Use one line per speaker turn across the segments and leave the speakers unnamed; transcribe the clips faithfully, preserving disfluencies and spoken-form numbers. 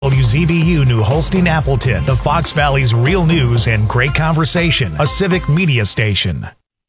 W Z B U New Holstein Appleton, the Fox Valley's real news and great conversation, a civic media station.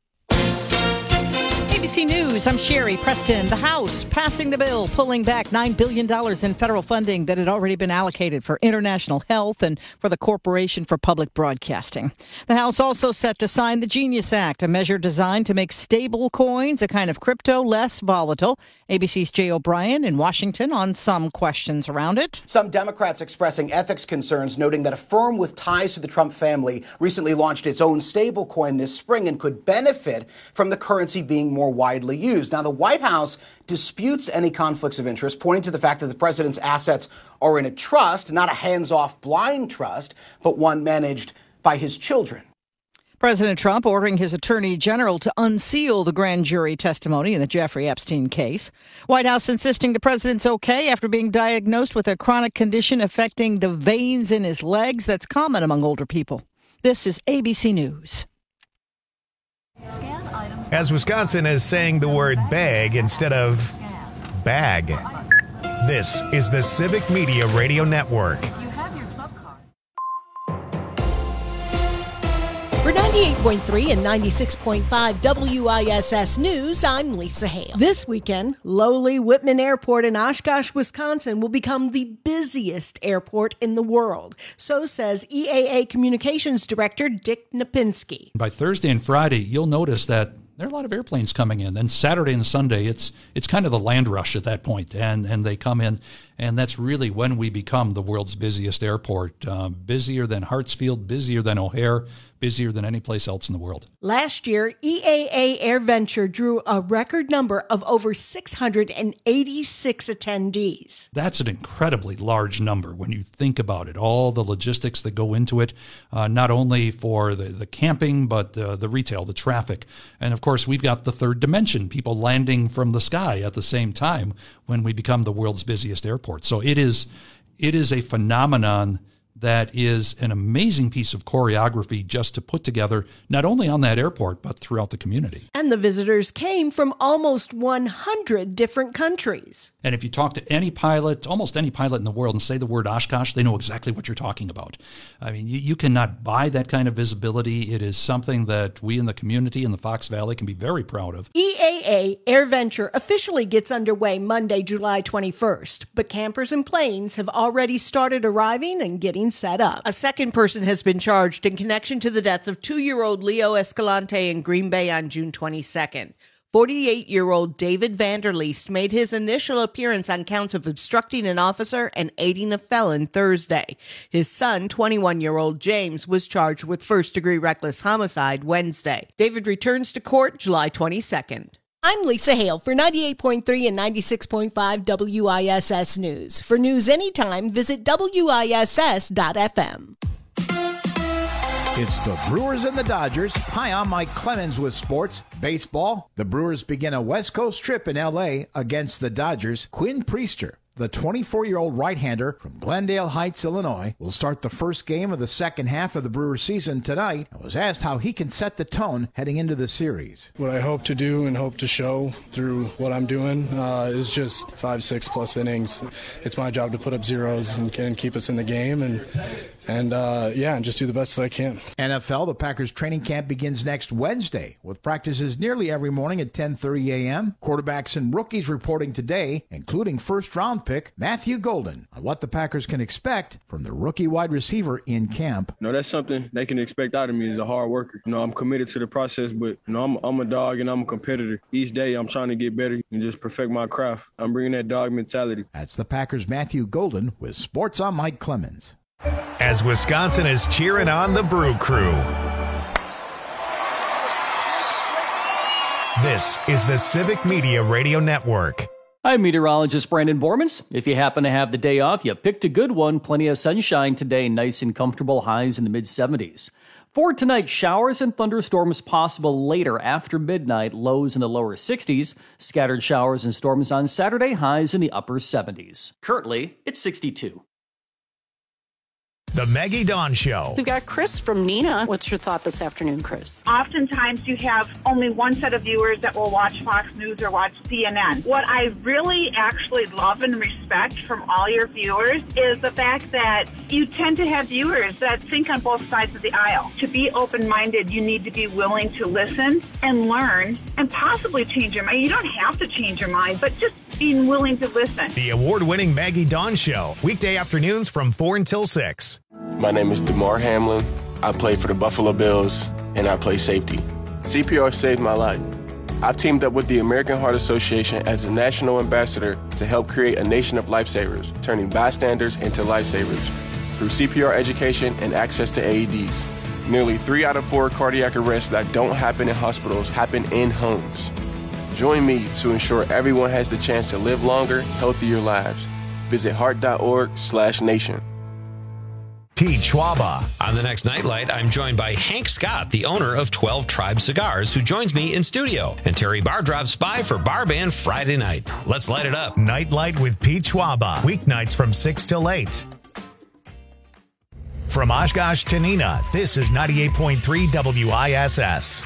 A B C News, I'm Sherry Preston. The House passing the bill, pulling back nine billion dollars in federal funding that had already been allocated for international health and for the Corporation for Public Broadcasting. The House also set to sign the Genius Act, a measure designed to make stable coins, a kind of crypto, less volatile. A B C's Jay O'Brien in Washington on some questions around it.
Some Democrats expressing ethics concerns, noting that a firm with ties to the Trump family recently launched its own stable coin this spring and could benefit from the currency being more widely used. Now, the White House disputes any conflicts of interest, pointing to the fact that the president's assets are in a trust, not a hands-off blind trust, but one managed by his children.
President Trump ordering his attorney general to unseal the grand jury testimony in the Jeffrey Epstein case. White House insisting the president's okay after being diagnosed with a chronic condition affecting the veins in his legs that's common among older people. This is A B C News.
As Wisconsin is saying the word bag instead of bag. This is the Civic Media Radio Network.
For ninety-eight point three and ninety-six point five W I S S News, I'm Lisa Hale. This weekend, lowly Whitman Airport in Oshkosh, Wisconsin will become the busiest airport in the world. So says E A A Communications Director Dick Napinski.
By Thursday and Friday, you'll notice that there are a lot of airplanes coming in. Then Saturday and Sunday, it's it's kind of the land rush at that point, and, and they come in, and that's really when we become the world's busiest airport, uh, busier than Hartsfield, busier than O'Hare, busier than any place else in the world.
Last year, E A A AirVenture drew a record number of over six hundred eighty-six attendees.
That's an incredibly large number when you think about it, all the logistics that go into it, uh, not only for the, the camping, but uh, the retail, the traffic. And of course, we've got the third dimension, people landing from the sky at the same time when we become the world's busiest airport. So it is, it is a phenomenon that is an amazing piece of choreography just to put together, not only on that airport, but throughout the community.
And the visitors came from almost one hundred different countries.
And if you talk to any pilot, almost any pilot in the world, and say the word Oshkosh, they know exactly what you're talking about. I mean, you, you cannot buy that kind of visibility. It is something that we in the community in the Fox Valley can be very proud of.
E A A AirVenture officially gets underway Monday, July twenty-first, but campers and planes have already started arriving and getting set up. A second person has been charged in connection to the death of two-year-old Leo Escalante in Green Bay on June twenty-second. forty-eight-year-old David Vanderleest made his initial appearance on counts of obstructing an officer and aiding a felon Thursday. His son, twenty-one-year-old James, was charged with first-degree reckless homicide Wednesday. David returns to court July twenty-second. I'm Lisa Hale for ninety-eight point three and ninety-six point five W I S S News. For news anytime, visit W I S S dot F M.
It's the Brewers and the Dodgers. Hi, I'm Mike Clemens with sports. Baseball. The Brewers begin a West Coast trip in L A against the Dodgers. Quinn Priester, the twenty-four-year-old right-hander from Glendale Heights, Illinois, will start the first game of the second half of the Brewers season tonight and was asked how he can set the tone heading into the series.
What I hope to do and hope to show through what I'm doing uh, is just five, six plus innings. It's my job to put up zeros and, and keep us in the game and, and uh, yeah, and just do the best that I can.
N F L, the Packers training camp begins next Wednesday with practices nearly every morning at ten thirty a.m. Quarterbacks and rookies reporting today, including first-round pick Matthew Golden, on what the Packers can expect from the rookie wide receiver in camp.
No, that's something they can expect out of me as a hard worker. You know, I'm committed to the process, but you know, I'm, I'm a dog and I'm a competitor. Each day I'm trying to get better and just perfect my craft. I'm bringing that dog mentality.
That's the Packers' Matthew Golden with Sports on Mike Clemens.
As Wisconsin is cheering on the Brew Crew. This is the Civic Media Radio Network.
I'm meteorologist Brandon Bormans. If you happen to have the day off, you picked a good one. Plenty of sunshine today, nice and comfortable, highs in the mid seventies. For tonight, showers and thunderstorms possible later after midnight, lows in the lower sixties. Scattered showers and storms on Saturday, highs in the upper seventies. Currently, it's sixty-two.
The Maggie Dawn Show.
We've got Chris from Neenah. What's your thought this afternoon, Chris?
Oftentimes you have only one set of viewers that will watch Fox News or watch C N N. What I really actually love and respect from all your viewers is the fact that you tend to have viewers that think on both sides of the aisle. To be open-minded, you need to be willing to listen and learn and possibly change your mind. You don't have to change your mind, but just being willing to listen.
The award-winning Maggie Dawn Show. Weekday afternoons from four until six.
My name is DeMar Hamlin. I play for the Buffalo Bills, and I play safety. C P R saved my life. I've teamed up with the American Heart Association as a national ambassador to help create a nation of lifesavers, turning bystanders into lifesavers through C P R education and access to A E Ds. Nearly three out of four cardiac arrests that don't happen in hospitals happen in homes. Join me to ensure everyone has the chance to live longer, healthier lives. Visit heart.org slash nation.
Pete Schwaba.
On the next Nightlight, I'm joined by Hank Scott, the owner of twelve Tribe Cigars, who joins me in studio. And Terry Barr drops by for Bar Band Friday night. Let's light it up.
Nightlight with Pete Schwaba. Weeknights from six till eight. From Oshkosh to Neenah, this is ninety-eight point three W I S S.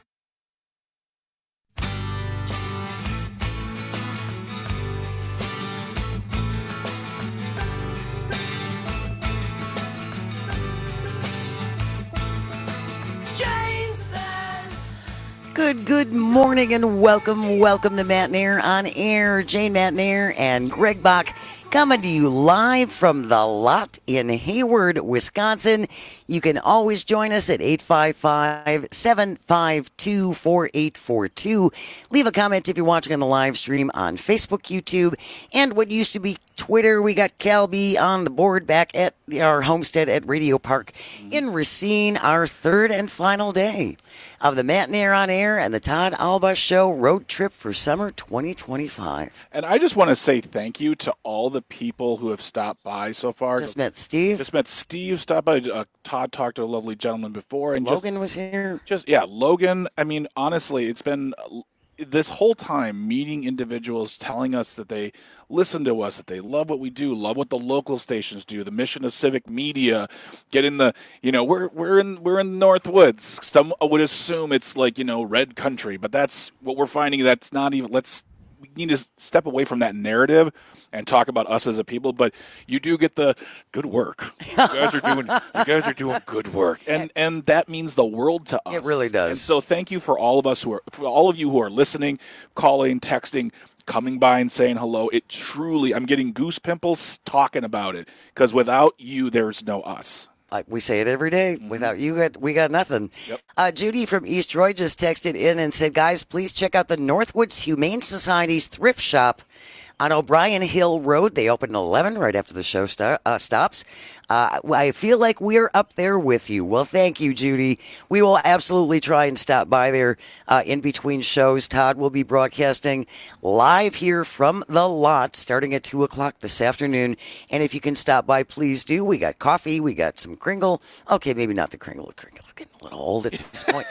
Good, good morning and welcome, welcome to Matt Nair on Air. Jane Matt Nair and Greg Bach coming to you live from the lot in Hayward, Wisconsin. You can always join us at eight five five, seven five two, four eight four two. Leave a comment if you're watching on the live stream on Facebook, YouTube, and what used to be Twitter. We got Calby on the board back at our homestead at Radio Park in Racine, our third and final day of the Matt Nair on Air and the Todd Alba Show road trip for summer twenty twenty-five.
And I just want to say thank you to all the people who have stopped by so far.
Just met Steve.
Just met Steve. Stopped by. Uh, Todd talked to a lovely gentleman before, and
Logan
just,
was here.
Just yeah, Logan. I mean, honestly, it's been this whole time meeting individuals telling us that they listen to us, that they love what we do, love what the local stations do, the mission of civic media, getting the, you know, we're we're in we're in North Woods. Some would assume it's like, you know, red country, but that's what we're finding. That's not even. Let's we need to step away from that narrative and talk about us as a people. But you do get the good work. You guys are doing. You guys are doing good work, and and that means the world to us.
It really does.
And so thank you for all of us who are, for all of you who are listening, calling, texting, coming by and saying hello. It truly, I'm getting goose pimples talking about it, because without you, there's no us.
Like we say it every day. Mm-hmm. Without you, we got nothing. Yep. Uh, Judy from East Troy just texted in and said, guys, please check out the Northwoods Humane Society's thrift shop on O'Brien Hill Road. They open at eleven right after the show st- uh, stops. Uh, I feel like we're up there with you. Well, thank you, Judy. We will absolutely try and stop by there uh, in between shows. Todd will be broadcasting live here from the lot starting at two o'clock this afternoon. And if you can stop by, please do. We got coffee. We got some Kringle. Okay, maybe not the Kringle. Kringle's getting a little old at this point.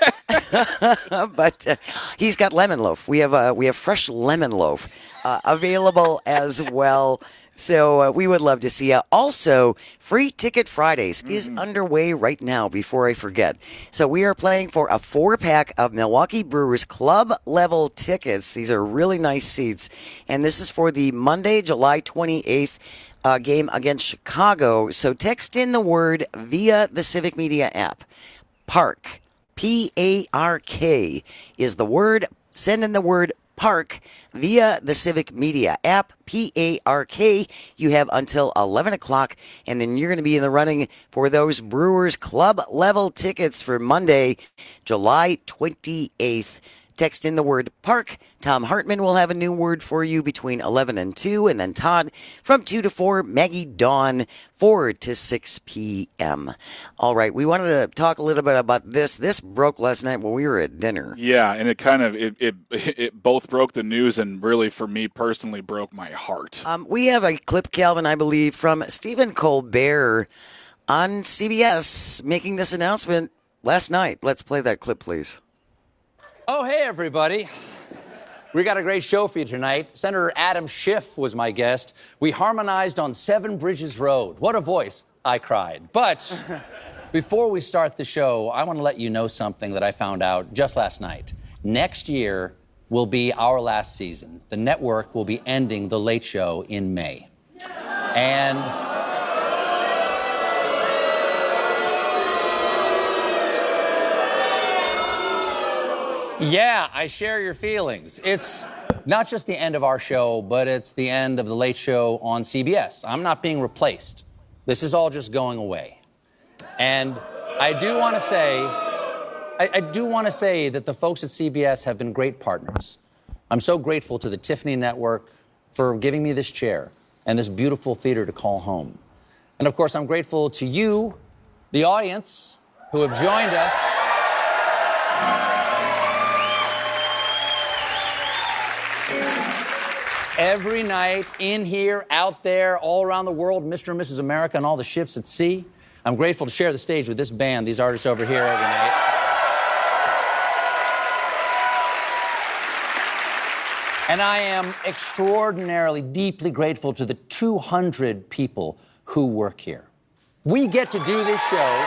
But uh, he's got lemon loaf. We have, uh, we have fresh lemon loaf uh, available as well. So uh, we would love to see you. Also, Free Ticket Fridays mm-hmm. is underway right now, before I forget. So we are playing for a four-pack of Milwaukee Brewers club-level tickets. These are really nice seats. And this is for the Monday, July twenty-eighth uh, game against Chicago. So text in the word via the Civic Media app. Park, P A R K, is the word. Send in the word Park via the Civic Media app, P A R K. You have until eleven o'clock, and then you're going to be in the running for those Brewers Club level tickets for Monday, July twenty-eighth. Text in the word Park. Tom Hartman will have a new word for you between eleven and two, and then Todd from two to four, Maggie Dawn four to six p.m. All right, we wanted to talk a little bit about this. This broke last night when we were at dinner.
Yeah, and it kind of, it, it, it both broke the news and really, for me personally, broke my heart.
Um, we have a clip, Calvin, I believe, from Stephen Colbert on C B S making this announcement last night. Let's play that clip, please.
Oh, hey, everybody. We got a great show for you tonight. Senator Adam Schiff was my guest. We harmonized on Seven Bridges Road. What a voice. I cried. But before we start the show, I want to let you know something that I found out just last night. Next year will be our last season. The network will be ending The Late Show in May. And yeah, I share your feelings. It's not just the end of our show, but it's the end of The Late Show on C B S. I'm not being replaced. This is all just going away. And I do want to say, I, I do want to say that the folks at C B S have been great partners. I'm so grateful to the Tiffany Network for giving me this chair and this beautiful theater to call home. And of course, I'm grateful to you, the audience, who have joined us. Every night, in here, out there, all around the world, Mister and Missus America and all the ships at sea. I'm grateful to share the stage with this band, these artists over here every night. And I am extraordinarily, deeply grateful to the two hundred people who work here. We get to do this show.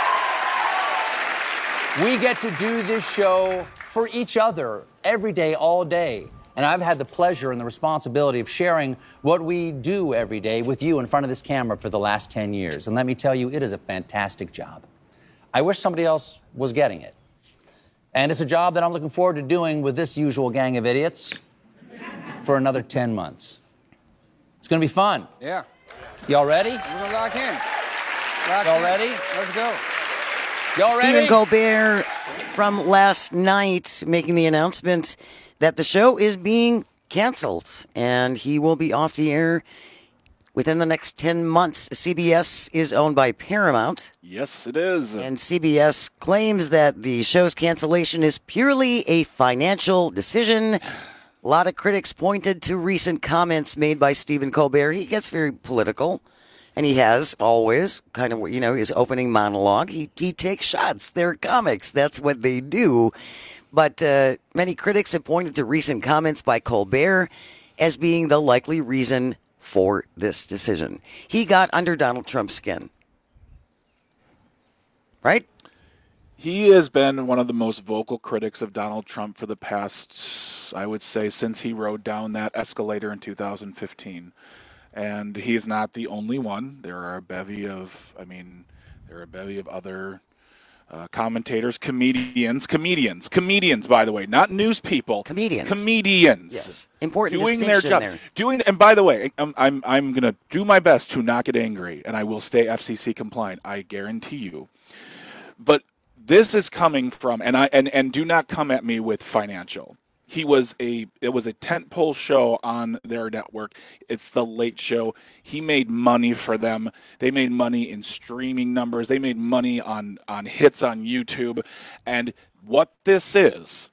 We get to do this show for each other every day, all day. And I've had the pleasure and the responsibility of sharing what we do every day with you in front of this camera for the last ten years. And let me tell you, it is a fantastic job. I wish somebody else was getting it. And it's a job that I'm looking forward to doing with this usual gang of idiots for another ten months. It's going to be fun.
Yeah.
Y'all ready?
We're going to lock in. Lock
Y'all
in.
ready?
Let's go.
Y'all
Stephen
ready?
Colbert from last night making the announcement that the show is being canceled and he will be off the air within the next ten months. C B S is owned by Paramount.
Yes, it is.
And C B S claims that the show's cancellation is purely a financial decision. A lot of critics pointed to recent comments made by Stephen Colbert. He gets very political, and he has always kind of, you know, his opening monologue. He, he takes shots. They're comics. That's what they do. But uh, many critics have pointed to recent comments by Colbert as being the likely reason for this decision. He got under Donald Trump's skin. Right?
He has been one of the most vocal critics of Donald Trump for the past, I would say, since he rode down that escalator in two thousand fifteen. And he's not the only one. There are a bevy of, I mean, there are a bevy of other Uh, commentators, comedians, comedians, comedians, by the way, not news people.
Comedians.
Comedians.
Yes. Important
doing their
distinction
job.
there.
Doing, and by the way, I'm, I'm, I'm going to do my best to not get angry, and I will stay F C C compliant. I guarantee you. But this is coming from, and I, and, and do not come at me with financial. He was a, it was a tentpole show on their network. It's The Late Show. He made money for them. They made money in streaming numbers. They made money on, on hits on YouTube. And what this is,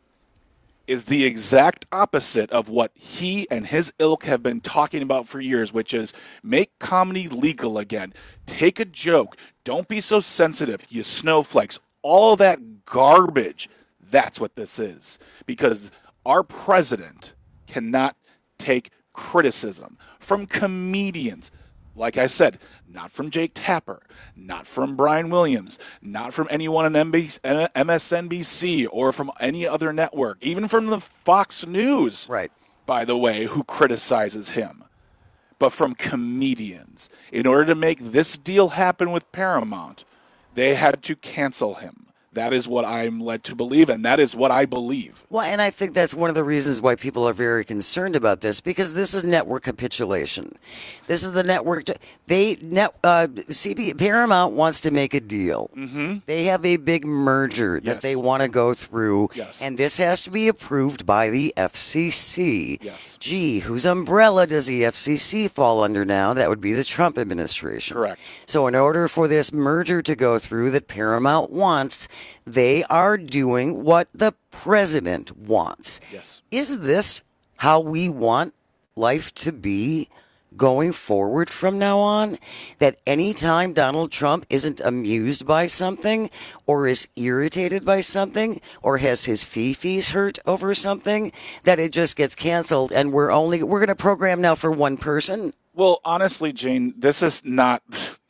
is the exact opposite of what he and his ilk have been talking about for years, which is make comedy legal again. Take a joke. Don't be so sensitive, you snowflakes. All that garbage. That's what this is. Because our president cannot take criticism from comedians. Like I said, not from Jake Tapper, not from Brian Williams, not from anyone on M S N B C or from any other network, even from the Fox News,
right?
By the way, who criticizes him, but from comedians. In order to make this deal happen with Paramount, they had to cancel him. That is what I'm led to believe, and that is what I believe.
Well, and I think that's one of the reasons why people are very concerned about this, because this is network capitulation. This is the network. They net uh, C B Paramount wants to make a deal.
Mm-hmm.
They have a big merger that
Yes.
they want to go through,
Yes.
and this has to be approved by the F C C.
Yes.
Gee, whose umbrella does the F C C fall under now? That would be the Trump administration.
Correct.
So in order for this merger to go through that Paramount wants, they are doing what the president wants.
Yes.
Is this how we want life to be going forward from now on, that anytime Donald Trump isn't amused by something or is irritated by something or has his fee-fees hurt over something, that it just gets canceled and we're only we're going to program now for one person?
Well, honestly, Jane, this is not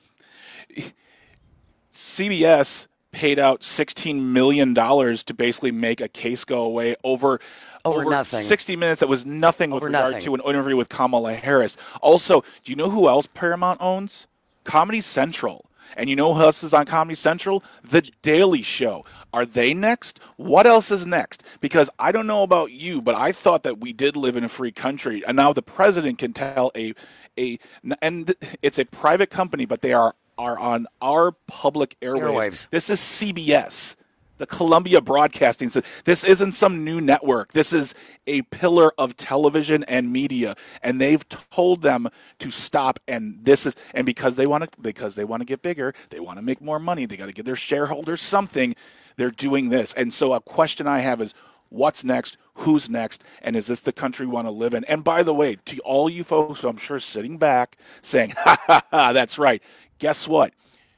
C B S paid out sixteen million dollars to basically make a case go away over
Over,
over
nothing.
sixty minutes. That was nothing with
Over
regard
nothing.
to an interview with Kamala Harris. Also, do you know who else Paramount owns? Comedy Central. And you know who else is on Comedy Central? The Daily Show. Are they next? What else is next? Because I don't know about you, but I thought that we did live in a free country, and now the president can tell a a and it's a private company, but they are are on our public airwaves.
Airwaves.
This is C B S. The Columbia Broadcasting System. This isn't some new network. This is a pillar of television and media, and they've told them to stop. And this is, and because they want to, because they want to get bigger, they want to make more money. They got to give their shareholders something. They're doing this. And so, a question I have is, what's next? Who's next? And is this the country we want to live in? And by the way, to all you folks who I'm sure sitting back saying, "Ha ha ha, that's right." Guess what?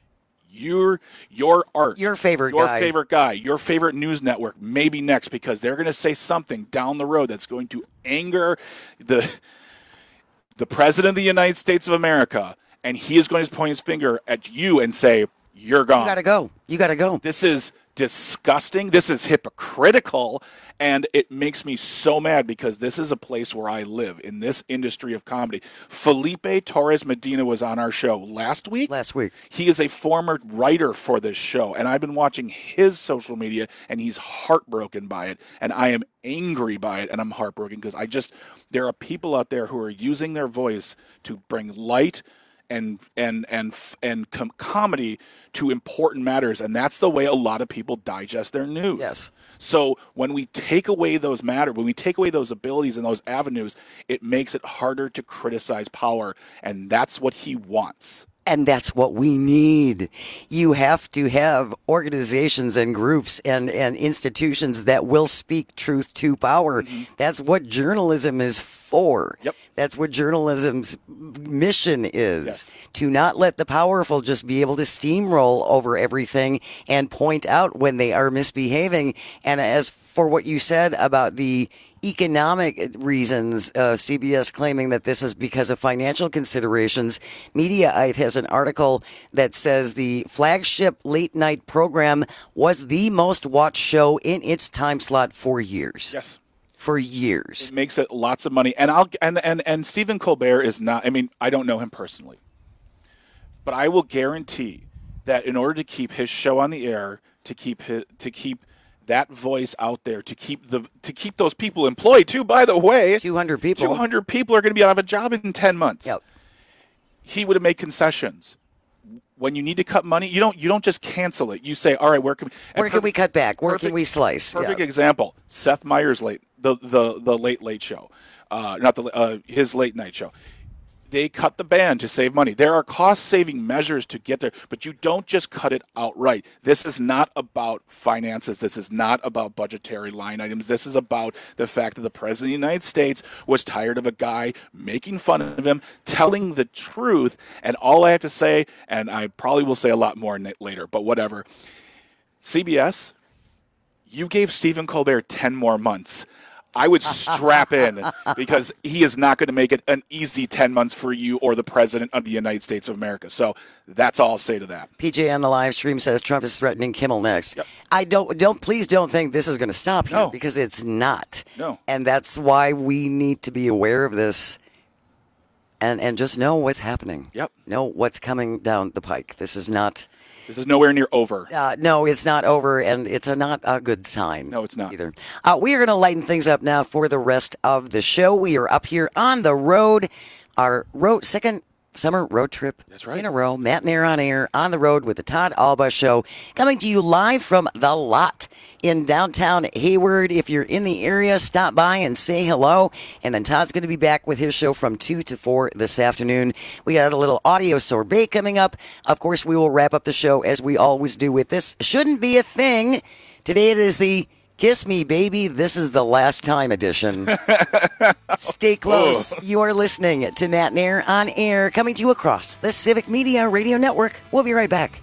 Your your art,
Your favorite
your
guy.
favorite guy, your favorite news network may be next because they're going to say something down the road that's going to anger the the president of the United States of America, and he is going to point his finger at you and say, "You're gone.
You got to go. You got to go."
This is disgusting. This is hypocritical, and it makes me so mad because this is a place where I live, in this industry of comedy. Felipe Torres Medina was on our show last week.
Last week.
He is a former writer for this show, and I've been watching his social media, and he's heartbroken by it, and I am angry by it, and I'm heartbroken because I just, there are people out there who are using their voice to bring light and and and and com- comedy to important matters, and that's the way a lot of people digest their news.
Yes.
So when we take away those matter, when we take away those abilities and those avenues, it makes it harder to criticize power, and that's what he wants.
And that's what we need. You have to have organizations and groups and, and institutions that will speak truth to power. Mm-hmm. That's what journalism is for.
Yep.
That's what journalism's mission is.
Yes.
To not let the powerful just be able to steamroll over everything and point out when they are misbehaving. And as for what you said about the economic reasons, uh, C B S claiming that this is because of financial considerations. Mediaite has an article that says the flagship late night program was the most watched show in its time slot for years.
Yes.
For years.
It makes it lots of money. And I'll and, and, and Stephen Colbert is not, I mean, I don't know him personally, but I will guarantee that in order to keep his show on the air, to keep his, to keep that voice out there, to keep the to keep those people employed too, by the way,
two hundred people.
two hundred people are going to be out of a job in ten months.
Yep.
He would have made concessions. When you need to cut money, you don't you don't just cancel it. You say, all right, where can we,
where can
per-
we cut back? Where
perfect,
can we slice?
Perfect
yeah.
example: Seth Meyers' late the the the late late show, uh, not the uh, his late night show. They cut the band to save money. There are cost-saving measures to get there, but you don't just cut it outright. This is not about finances. This is not about budgetary line items. This is about the fact that the President of the United States was tired of a guy making fun of him, telling the truth, and all I have to say, and I probably will say a lot more later, but whatever. C B S, you gave Stephen Colbert ten more months. I would strap in because he is not going to make it an easy ten months for you or the President of the United States of America. So that's all I'll say to that.
P J on the live stream says Trump is threatening Kimmel next.
Yep.
I don't, don't, please don't think this is going to stop here
No.
because it's not.
No.
And that's why we need to be aware of this and, and just know what's happening.
Yep.
Know what's coming down the pike. This is not.
This is nowhere near over.
Uh, no, it's not over, and it's a, not a good sign.
No, it's not.
Either. Uh, we are going to lighten things up now for the rest of the show. We are up here on the road, our road second summer road trip
That's right.
in a row. Matt and Air on air, on the road with the Todd Alba Show, coming to you live from The Lot in downtown Hayward. If you're in the area, stop by and say hello. And then Todd's going to be back with his show from two to four this afternoon. We got a little audio sorbet coming up. Of course, we will wrap up the show as we always do with This Shouldn't Be a Thing. Today it is the Kiss Me, Baby, This Is the Last Time edition. Stay close. You are listening to Matt and Air on Air, coming to you across the Civic Media Radio Network. We'll be right back.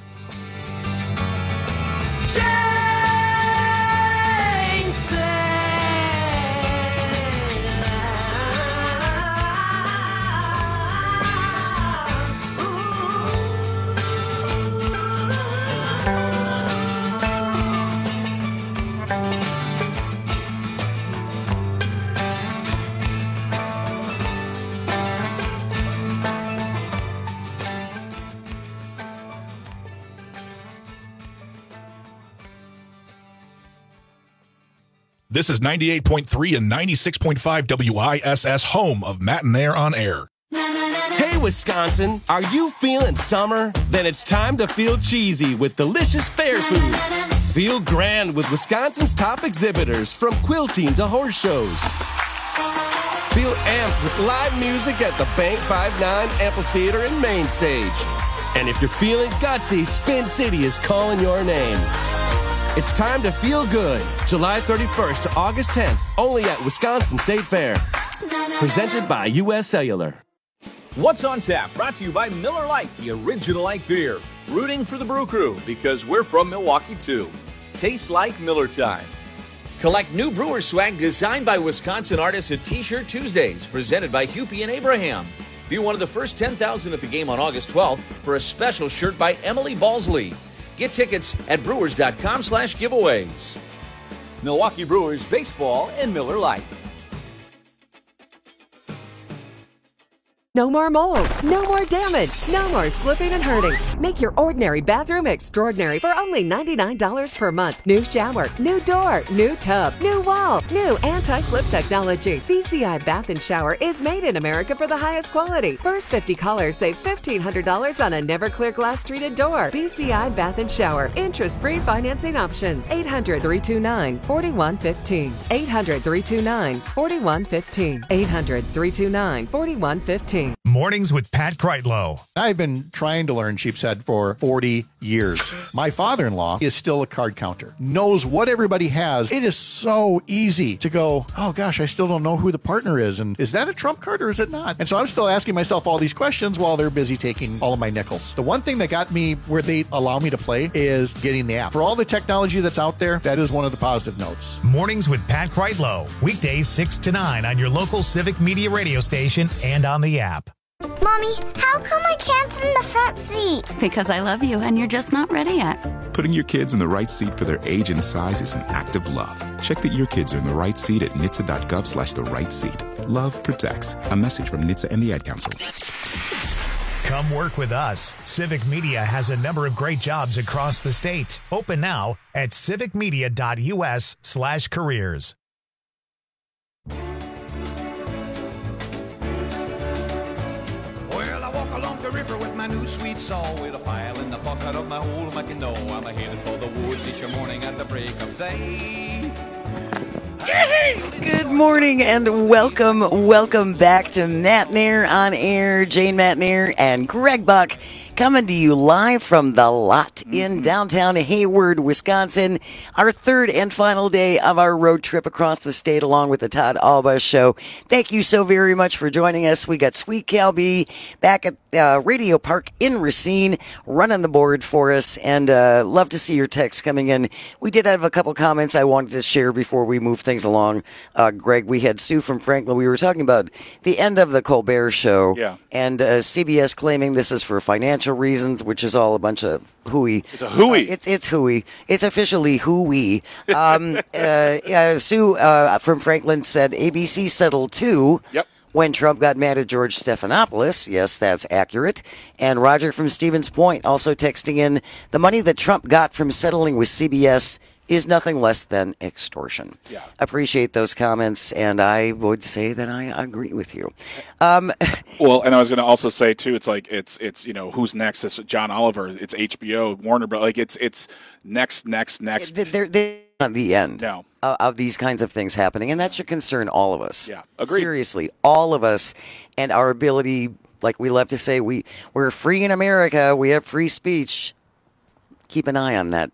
This is ninety-eight point three and ninety-six point five W I S S, home of Matt and Air on Air.
Hey, Wisconsin, are you feeling summer? Then it's time to feel cheesy with delicious fair food. Feel grand with Wisconsin's top exhibitors, from quilting to horse shows. Feel amped with live music at the Bank five nine Amphitheater and Main Stage. And if you're feeling gutsy, Spin City is calling your name. It's time to feel good. July thirty-first to August tenth, only at Wisconsin State Fair. Presented by U S Cellular.
What's on Tap? Brought to you by Miller Lite, the original light beer. Rooting for the Brew Crew because we're from Milwaukee too. Tastes like Miller time.
Collect new brewer swag designed by Wisconsin artists at T-Shirt Tuesdays, presented by Hupie and Abraham. Be one of the first ten thousand at the game on August twelfth for a special shirt by Emily Balsley. Get tickets at brewers.com slash giveaways.
Milwaukee Brewers Baseball and Miller Lite.
No more mold, no more damage, no more slipping and hurting. Make your ordinary bathroom extraordinary for only ninety-nine dollars per month. New shower, new door, new tub, new wall, new anti-slip technology. B C I Bath and Shower is made in America for the highest quality. First fifty callers save fifteen hundred dollars on a never clear glass treated door. B C I Bath and Shower. Interest-free financing options. eight hundred, three two nine, four one one five. eight hundred, three two nine, four one one five. eight hundred, three two nine, four one one five.
Mornings with Pat Kreitlow.
I've been trying to learn sheep's head for forty years. My father-in-law is still a card counter, knows what everybody has. It is so easy to go, oh gosh, I still don't know who the partner is. And is that a trump card or is it not? And so I'm still asking myself all these questions while they're busy taking all of my nickels. The one thing that got me where they allow me to play is getting the app. For all the technology that's out there, that is one of the positive notes.
Mornings with Pat Kreitlow. Weekdays six to nine on your local Civic Media radio station and on the app.
Mommy, how come I can't sit in the front seat?
Because I love you and you're just not ready yet.
Putting your kids in the right seat for their age and size is an act of love. Check that your kids are in the right seat at N H T S A dot gov slash the right seat. Love protects. A message from N H T S A and the Ad Council.
Come work with us. Civic Media has a number of great jobs across the state. Open now at civicmedia.us slash careers.
Along the river with my new sweet saw, with a file in the pocket of my old Mackinaw. I'm headed for the woods each morning at the break of day.
Good morning and welcome, welcome back to Matt and Air on Air. Jane Matt and Air and Greg Buck coming to you live from the lot in downtown Hayward, Wisconsin. Our third and final day of our road trip across the state along with the Todd Alba Show. Thank you so very much for joining us. We got Sweet Cal B back at uh, Radio Park in Racine running the board for us, and uh, love to see your texts coming in. We did have a couple comments I wanted to share before we move things along. Uh, Greg, we had Sue from Franklin. We were talking about the end of the Colbert Show,
yeah.
and uh, C B S claiming this is for financial reasons, which is all a bunch of hooey.
It's a hooey.
Uh, it's it's hooey. It's officially hooey. Um, uh, uh, Sue uh, from Franklin said A B C settled too.
Yep.
When Trump got mad at George Stephanopoulos. Yes, that's accurate. And Roger from Stevens Point also texting in, the money that Trump got from settling with C B S is nothing less than extortion.
Yeah.
Appreciate those comments, and I would say that I agree with you. Um,
well, and I was going to also say too, it's like it's it's you know who's next? It's John Oliver. It's H B O, Warner Bros. Like it's it's next, next, next.
They're, they're not the end
no.
of, of these kinds of things happening, and that should concern all of us.
Yeah, agreed.
Seriously, all of us, and our ability. Like we love to say, we we're free in America. We have free speech. Keep an eye on that.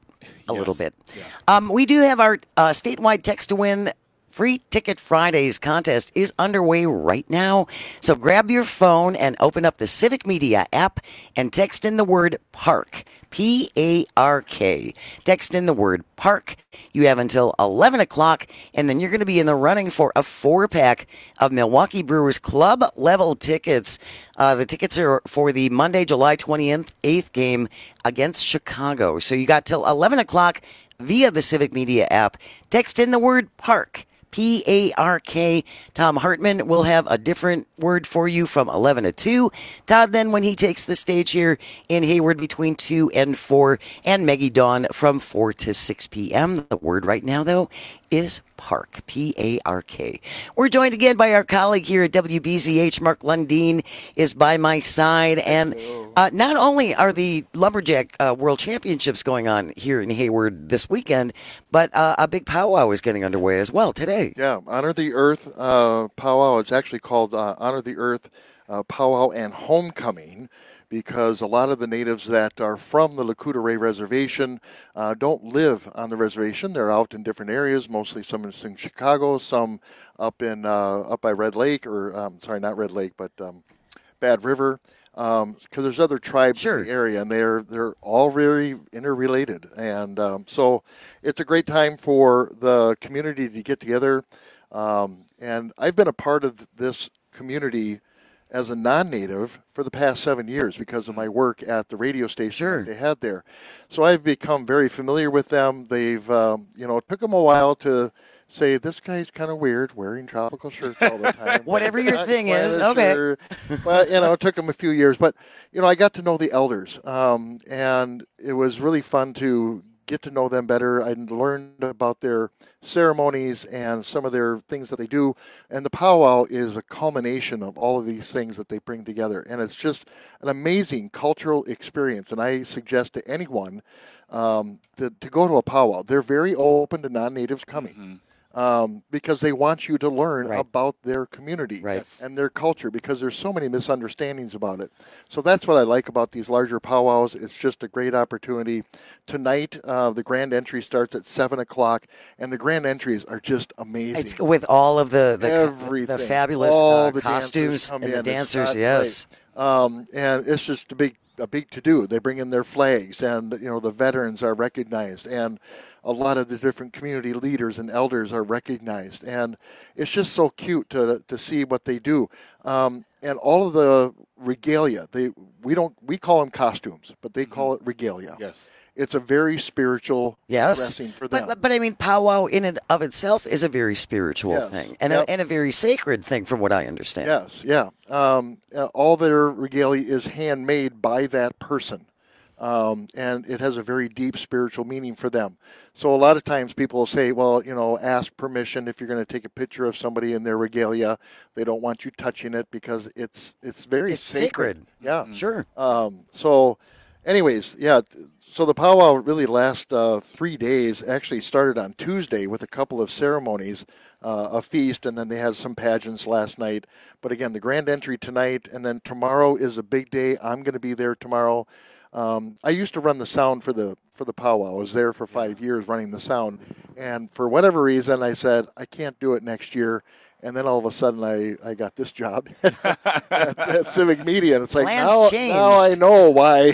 a little bit. Yeah. Um, we do have our uh, statewide text to win. Free Ticket Fridays contest is underway right now. So grab your phone and open up the Civic Media app and text in the word PARK. P A R K. Text in the word PARK. You have until eleven o'clock, and then you're going to be in the running for a four-pack of Milwaukee Brewers club-level tickets. Uh, the tickets are for the Monday, July twenty-eighth game against Chicago. So you got till eleven o'clock via the Civic Media app. Text in the word PARK. P A R K. Tom Hartman will have a different word for you from eleven to two. Todd then when he takes the stage here in Hayward between two and four. And Maggie Dawn from four to six p.m. The word right now, though, is PARK. P A R K. We're joined again by our colleague here at W B Z H. Mark Lundeen is by my side. And uh, not only are the Lumberjack uh, World Championships going on here in Hayward this weekend, but uh, a big powwow is getting underway as well today.
Yeah, Honor the Earth uh, powwow. It's actually called uh, Honor the Earth uh, Powwow and Homecoming, because a lot of the natives that are from the Lakota Ray Reservation uh, don't live on the reservation. They're out in different areas, mostly some in Chicago, some up in uh, up by Red Lake, or um, sorry, not Red Lake, but um, Bad River, because um, there's other tribes sure. in the area, and they're they're all very interrelated. And um, so it's a great time for the community to get together. Um, and I've been a part of this community as a non-native for the past seven years because of my work at the radio station sure. that they had there. So I've become very familiar with them. They've, um, you know, it took them a while to say, this guy's kind of weird, wearing tropical shirts all the time.
Whatever your thing is, okay.
Sure. But, you know, it took them a few years. But, you know, I got to know the elders, um, and it was really fun to get to know them better. I learned about their ceremonies and some of their things that they do. And the powwow is a culmination of all of these things that they bring together. And it's just an amazing cultural experience. And I suggest to anyone um, to, to go to a powwow. They're very open to non-natives coming. Mm-hmm. Um, because they want you to learn right. about their community
right.
and their culture, because there's so many misunderstandings about it. So that's what I like about these larger powwows. It's just a great opportunity. Tonight, uh, the grand entry starts at seven o'clock, and the grand entries are just amazing.
It's with all of the the,
Everything.
the fabulous
all
uh,
the
costumes and
in.
the dancers, yes.
Um, and it's just a big a big to-do. They bring in their flags, and you know the veterans are recognized, and a lot of the different community leaders and elders are recognized, and it's just so cute to to see what they do. Um, and all of the regalia, they we don't we call them costumes, but they call it regalia.
Yes,
it's a very spiritual
yes.
dressing for them.
But, but but I mean, powwow in and of itself is a very spiritual
yes.
thing, and
yep.
a, and a very sacred thing, from what I understand.
Yes, yeah. Um, all their regalia is handmade by that person. Um, and it has a very deep spiritual meaning for them. So a lot of times people will say, well, you know, ask permission if you're going to take a picture of somebody in their regalia. They don't want you touching it because it's it's very
it's
sacred.
sacred.
Yeah,
mm-hmm. sure.
Um, so, anyways, yeah. So the powwow really lasts uh, three days. Actually started on Tuesday with a couple of ceremonies, uh, a feast, and then they had some pageants last night. But again, the grand entry tonight, and then tomorrow is a big day. I'm going to be there tomorrow. Um, I used to run the sound for the for the powwow. I was there for five years running the sound, and for whatever reason, I said I can't do it next year. And then all of a sudden, I, I got this job at, at Civic Media, and it's like now, now I know why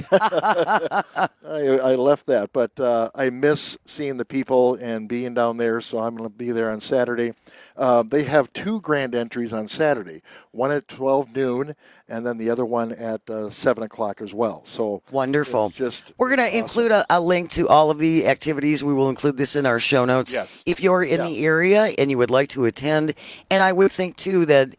I, I left that. But uh, I miss seeing the people and being down there, so I'm going to be there on Saturday. Uh, they have two grand entries on Saturday, one at twelve noon, and then the other one at uh, seven o'clock as well. So
wonderful.
Just
We're going to
awesome.
include a, a link to all of the activities. We will include this in our show notes.
Yes.
If you're in
yeah.
the area and you would like to attend, and I would think too that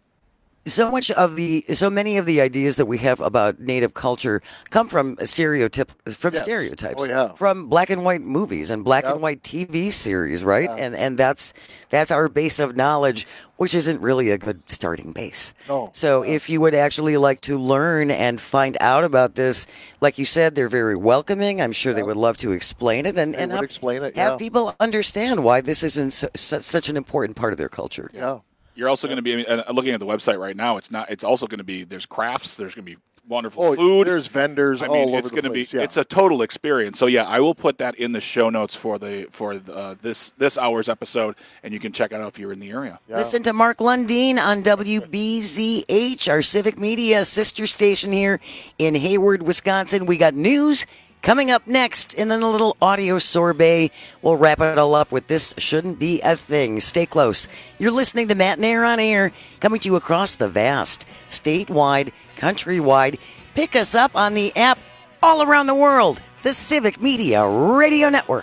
so much of the, so many of the ideas that we have about Native culture come from stereotype, from
yes.
stereotypes,
oh, yeah.
from black and white movies and black
yep.
and white T V series, right?
Yeah.
And and that's that's our base of knowledge, which isn't really a good starting base.
No.
So
no.
if you would actually like to learn and find out about this, like you said, they're very welcoming. I'm sure yeah. they would love to explain it and,
they
and
would
have,
explain it,
have
yeah.
people understand why this is in su- su- such an important part of their culture.
Yeah.
You're also going to be uh, looking at the website right now. It's not. It's also going to be. There's crafts. There's going to be wonderful
oh,
food.
There's vendors
I
all
mean,
over
it's
the
gonna
place.
be
yeah.
it's a total experience. So yeah, I will put that in the show notes for the for uh, this this hour's episode, and you can check it out if you're in the area.
Yeah.
Listen to Mark Lundeen on W B Z H, our civic media sister station here in Hayward, Wisconsin. We got news coming up next, and then a little audio sorbet. We'll wrap it all up with This Shouldn't Be a Thing. Stay close. You're listening to Matt and Air on Air, coming to you across the vast, statewide, countrywide. Pick us up on the app all around the world, the Civic Media Radio Network.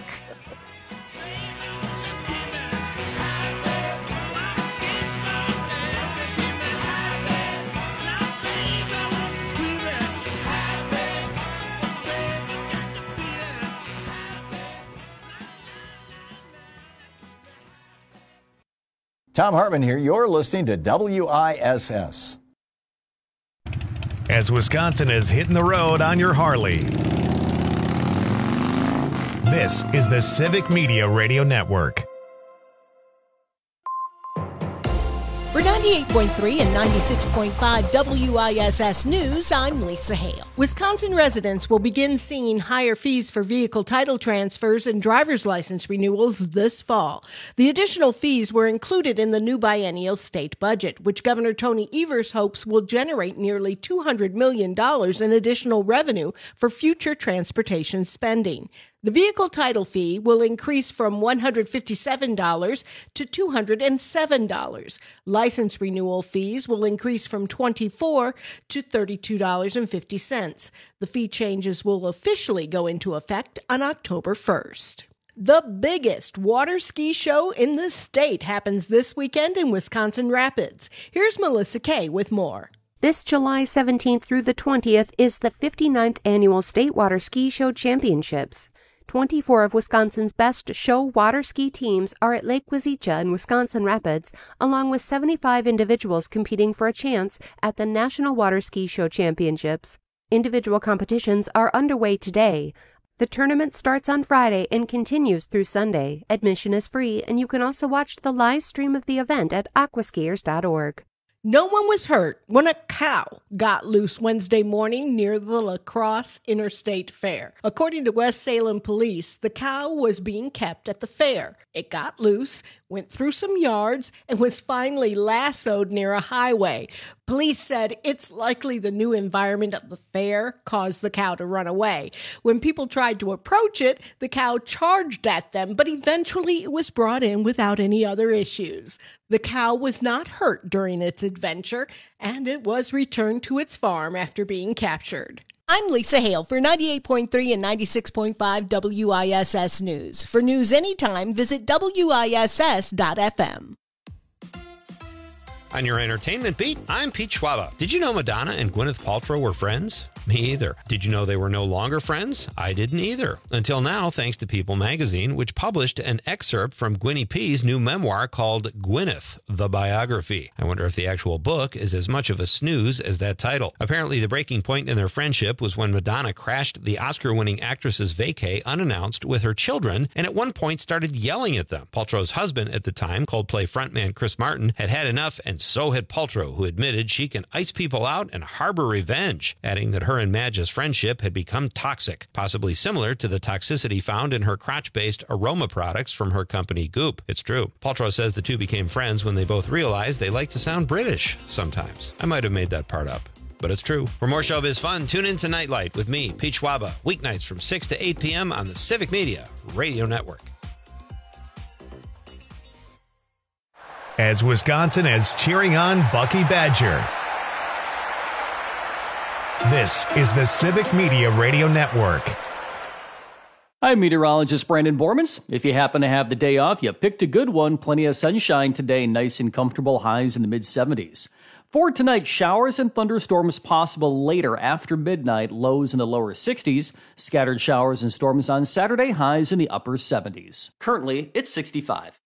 Tom Hartman here. You're listening to W I S S.
As Wisconsin is hitting the road on your Harley. This is the Civic Media Radio Network.
For ninety-eight point three and ninety-six point five W I S S News, I'm Lisa Hale. Wisconsin residents will begin seeing higher fees for vehicle title transfers and driver's license renewals this fall. The additional fees were included in the new biennial state budget, which Governor Tony Evers hopes will generate nearly two hundred million dollars in additional revenue for future transportation spending. The vehicle title fee will increase from one hundred fifty-seven dollars to two hundred seven dollars. License renewal fees will increase from twenty-four dollars to thirty-two dollars and fifty cents. The fee changes will officially go into effect on October first. The biggest water ski show in the state happens this weekend in Wisconsin Rapids. Here's Melissa Kay with more.
This July seventeenth through the twentieth is the fifty-ninth Annual State Water Ski Show Championships. twenty-four of Wisconsin's best show water ski teams are at Lake Wazeecha in Wisconsin Rapids, along with seventy-five individuals competing for a chance at the National Water Ski Show Championships. Individual competitions are underway today. The tournament starts on Friday and continues through Sunday. Admission is free, and you can also watch the live stream of the event at aquaskiers dot org.
No one was hurt when a cow got loose Wednesday morning near the La Crosse Interstate Fair. According to West Salem police, the cow was being kept at the fair. It got loose, went through some yards, and was finally lassoed near a highway. Police said it's likely the new environment of the fair caused the cow to run away. When people tried to approach it, the cow charged at them, but eventually it was brought in without any other issues. The cow was not hurt during its adventure, and it was returned to its farm after being captured. I'm Lisa Hale for ninety-eight point three and ninety-six point five W I S S News. For news anytime, visit W I S S dot F M.
On your entertainment beat, I'm Pete Schwaba. Did you know Madonna and Gwyneth Paltrow were friends? Me either. Did you know they were no longer friends? I didn't either. Until now, thanks to People magazine, which published an excerpt from Gwynnie P's new memoir called Gwyneth, the Biography. I wonder if the actual book is as much of a snooze as that title. Apparently, the breaking point in their friendship was when Madonna crashed the Oscar-winning actress's vacay unannounced with her children, and at one point started yelling at them. Paltrow's husband at the time, Coldplay frontman Chris Martin, had had enough, and so had Paltrow, who admitted she can ice people out and harbor revenge, adding that her and Madge's friendship had become toxic, possibly similar to the toxicity found in her crotch-based aroma products from her company Goop. It's true. Paltrow says the two became friends when they both realized they like to sound British sometimes. I might have made that part up, but it's true. For more showbiz fun, tune in to Nightlight with me, Pete Schwaba, weeknights from six to eight p.m. on the Civic Media Radio Network.
As Wisconsin is cheering on Bucky Badger. This is the Civic Media Radio Network.
I'm meteorologist Brandon Bormans. If you happen to have the day off, you picked a good one. Plenty of sunshine today, nice and comfortable, highs in the mid seventies. For tonight, showers and thunderstorms possible later after midnight, lows in the lower sixties. Scattered showers and storms on Saturday, highs in the upper seventies. Currently, it's sixty-five.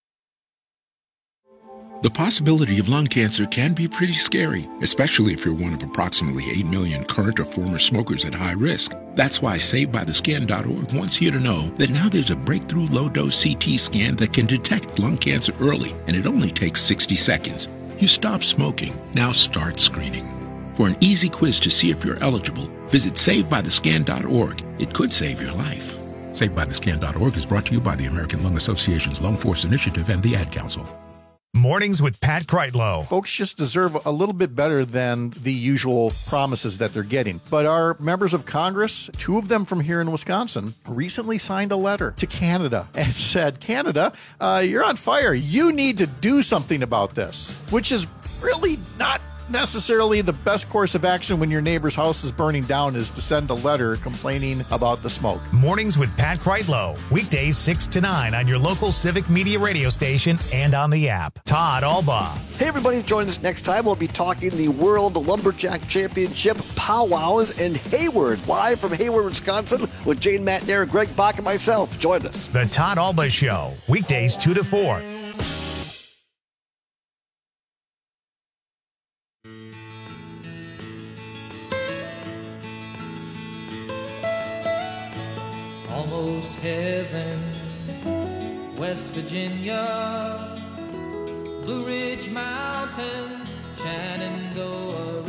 The possibility of lung cancer can be pretty scary, especially if you're one of approximately eight million current or former smokers at high risk. That's why Saved By The Skin dot org wants you to know that now there's a breakthrough low-dose C T scan that can detect lung cancer early, and it only takes sixty seconds. You stop smoking, now start screening. For an easy quiz to see if you're eligible, visit save by the scan dot org. It could save your life. Save by the scan dot org is brought to you by the American Lung Association's Lung Force Initiative and the Ad Council.
Mornings with Pat Kreitlow.
Folks just deserve a little bit better than the usual promises that they're getting. But our members of Congress, two of them from here in Wisconsin, recently signed a letter to Canada and said, Canada, uh, you're on fire. You need to do something about this, which is really not necessarily the best course of action when your neighbor's house is burning down, is to send a letter complaining about the smoke.
Mornings with Pat Kreitlow. Weekdays six to nine on your local Civic Media radio station and on the app. Todd Alba.
Hey, everybody, join us next time. We'll be talking the World Lumberjack Championship powwows in Hayward, live from Hayward, Wisconsin, with Jane Matnair, Greg Bach, and myself. Join us.
The Todd Alba Show. Weekdays two to four.
Almost heaven, West Virginia, Blue Ridge Mountains, Shenandoah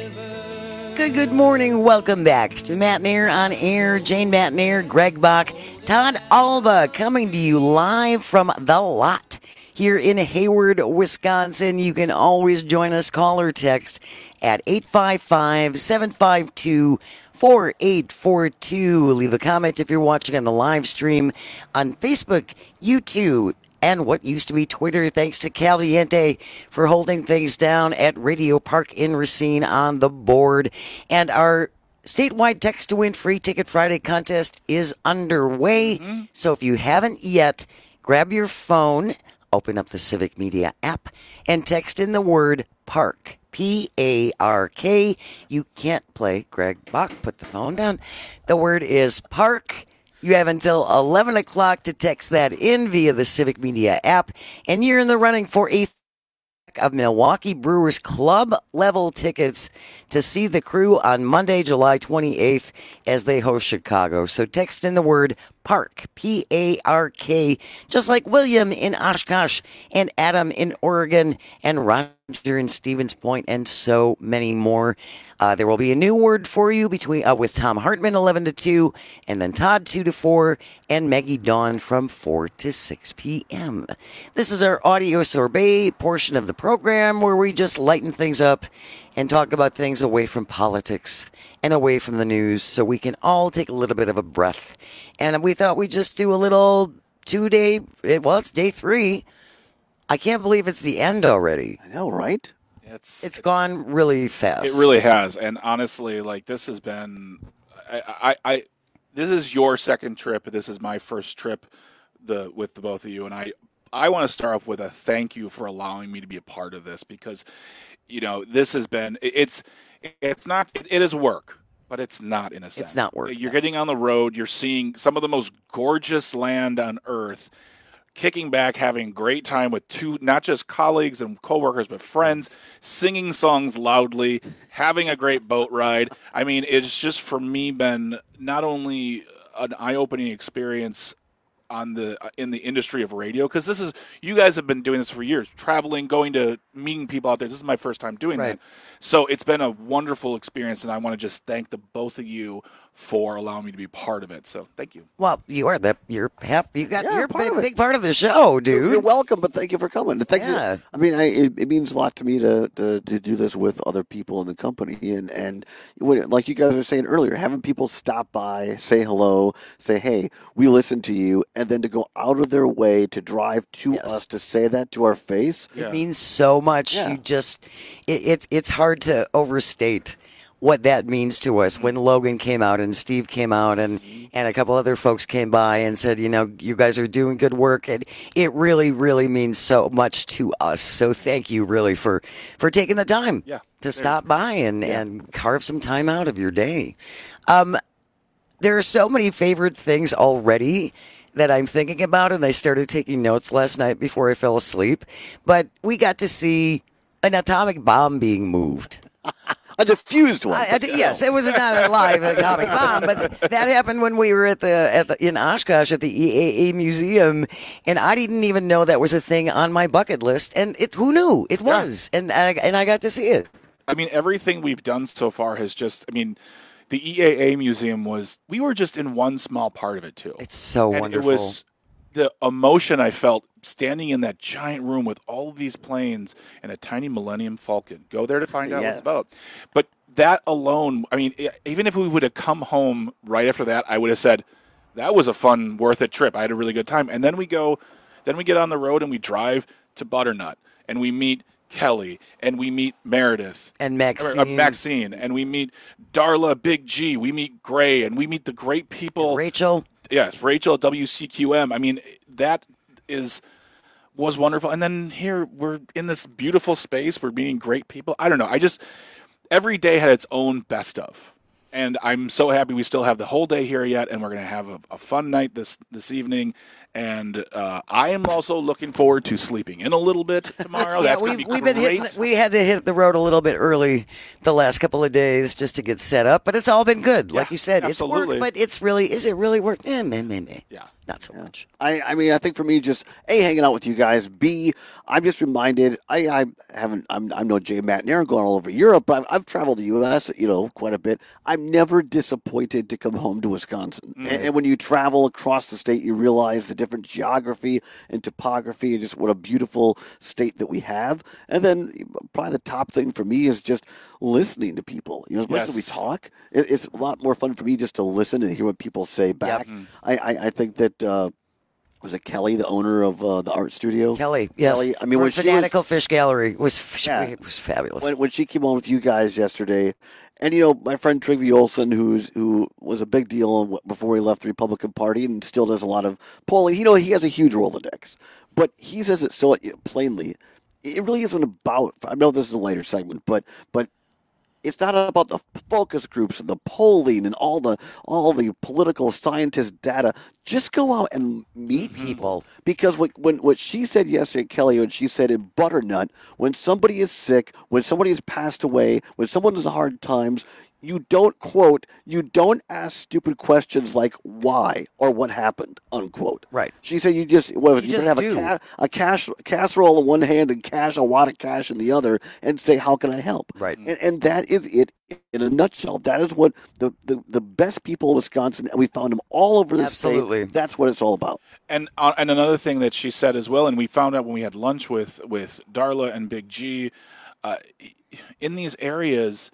River.
Good, good morning. Welcome back to Matnair on Air. Jane Matnair, Greg Bach, Todd Alba coming to you live from the lot here in Hayward, Wisconsin. You can always join us, call or text at eight five five, seven five two, four eight four two. Leave a comment if you're watching on the live stream on Facebook, YouTube, and what used to be Twitter. Thanks to Caliente for holding things down at Radio Park in Racine on the board. And our statewide text to win free ticket Friday contest is underway. Mm-hmm. So if you haven't yet, grab your phone, open up the Civic Media app, and text in the word PARK. P A R K. You can't play Greg Bach. Put the phone down. The word is PARK. You have until eleven o'clock to text that in via the Civic Media app, and you're in the running for a of Milwaukee Brewers club level tickets to see the Crew on Monday, July twenty-eighth, as they host Chicago. So text in the word PARK, P A R K, just like William in Oshkosh and Adam in Oregon and Roger in Stevens Point and so many more. Uh, there will be a new word for you between uh, with Tom Hartman eleven to two, and then Todd two to four, and Maggie Dawn from four to six p.m. This is our audio sorbet portion of the program where we just lighten things up and talk about things away from politics and away from the news so we can all take a little bit of a breath. And we thought we'd just do a little two-day, well, it's day three. I can't believe it's the end already.
I know, right?
It's it's gone really fast.
It really has, and honestly, like this has been, I, I, I this is your second trip. This is my first trip, the with the both of you, and I, I want to start off with a thank you for allowing me to be a part of this because, you know, this has been it's it's not it, it is work, but it's not in a sense.
It's not work.
You're getting on the road. You're seeing some of the most gorgeous land on earth. Kicking back, having a great time with two, not just colleagues and coworkers, but friends, singing songs loudly, having a great boat ride. I mean, it's just for me been not only an eye-opening experience on the in the industry of radio, because this is you guys have been doing this for years, traveling, going to meeting people out there. This is my first time doing
right.
that, so it's been a wonderful experience, and I want to just thank the both of you for allowing me to be part of it. So thank you.
Well, you are the you're half you got
Yeah,
you're a
part
big,
of it.
big part of the show, dude.
You're welcome, but thank you for coming. Thank
Yeah.
you. I mean, I, it, it means a lot to me to, to, to do this with other people in the company, and and when, like you guys were saying earlier, having people stop by, say hello, say hey, we listen to you, and then to go out of their way to drive to
Yes.
us to say that to our face.
It means so much.
Yeah.
You just it, it's it's hard to overstate what that means to us. When Logan came out and Steve came out and, and a couple other folks came by and said, you know, you guys are doing good work, and it really, really means so much to us. So thank you really for, for taking the time
Yeah.
to stop by and, and carve some time out of your day. Um, there are so many favorite things already that I'm thinking about, and I started taking notes last night before I fell asleep. But we got to see an atomic bomb being moved.
A diffused one.
I, I, yes, it was not a live atomic bomb, but that happened when we were at the at the in Oshkosh at the E A A museum, and I didn't even know that was a thing on my bucket list. And it, who knew it was? And I, and I got to see it.
I mean, everything we've done so far has just, I mean, the E A A museum was, we were just in one small part of it too.
It's so
and
wonderful.
It was the emotion I felt standing in that giant room with all of these planes and a tiny Millennium Falcon. Go there to find out
Yes.
what it's about. But that alone, I mean, even if we would have come home right after that, I would have said, that was a fun, worth it trip. I had a really good time. And then we go, then we get on the road and we drive to Butternut and we meet Kelly, and we meet Meredith.
And Maxine.
Uh, Maxine. And we meet Darla, Big G. We meet Gray, and we meet the great people.
And Rachel.
Yes, Rachel at W C Q M. I mean, that is was wonderful. And then here, we're in this beautiful space. We're meeting great people. I don't know. I just, every day had its own best of. And I'm so happy we still have the whole day here yet, and we're going to have a, a fun night this this evening. And uh, I am also looking forward to sleeping in a little bit tomorrow.
yeah,
That's
we,
going to be
we've
great.
been hitting, we had to hit the road a little bit early the last couple of days just to get set up, but it's all been good. Like
Yeah,
you said,
absolutely.
it's work, but it's really, is it really work? Eh, meh, meh, meh.
Yeah.
Not so much.
I, I mean, I think for me, just A, hanging out with you guys. B, I'm just reminded, I, I haven't, I'm, I'm no Jay Matt Nair going all over Europe, but I've, I've traveled the U S, you know, quite a bit. I'm never disappointed to come home to Wisconsin.
Mm.
And, and when you travel across the state, you realize the different geography and topography and just what a beautiful state that we have. And then probably the top thing for me is just listening to people. You know, as much as we
Yes.
talk, it, it's a lot more fun for me just to listen and hear what people say back.
Mhm.
I, I, I think that, uh, was it Kelly, the owner of uh, the art studio?
Kelly, yes.
Kelly, I mean, when she was,
Fanatical Fish Gallery was,
Yeah.
it was fabulous.
when, when she came on with you guys yesterday, and you know, my friend Trygve Olsen, who's who was a big deal before he left the Republican Party and still does a lot of polling. You know, he has a huge Rolodex, but he says it so plainly. It really isn't about. I know this is a later segment, but but. It's not about the focus groups and the polling and all the all the political scientist data. Just go out and meet people. Because what, when what she said yesterday, Kelly, when she said in Butternut, when somebody is sick, when somebody has passed away, when someone has hard times, you don't, quote, you don't ask stupid questions like why or what happened, unquote.
Right.
She said you just, what,
You
you
just
have
do.
a, ca- a cash casserole in one hand and cash, a wad of cash in the other and say, how can I help?
Right.
And, and that is it in a nutshell. That is what the, the, the best people in Wisconsin, and we found them all over the
Absolutely.
state. That's what it's all about.
And uh, and another thing that she said as well, and we found out when we had lunch with, with Darla and Big G, uh, in these areas,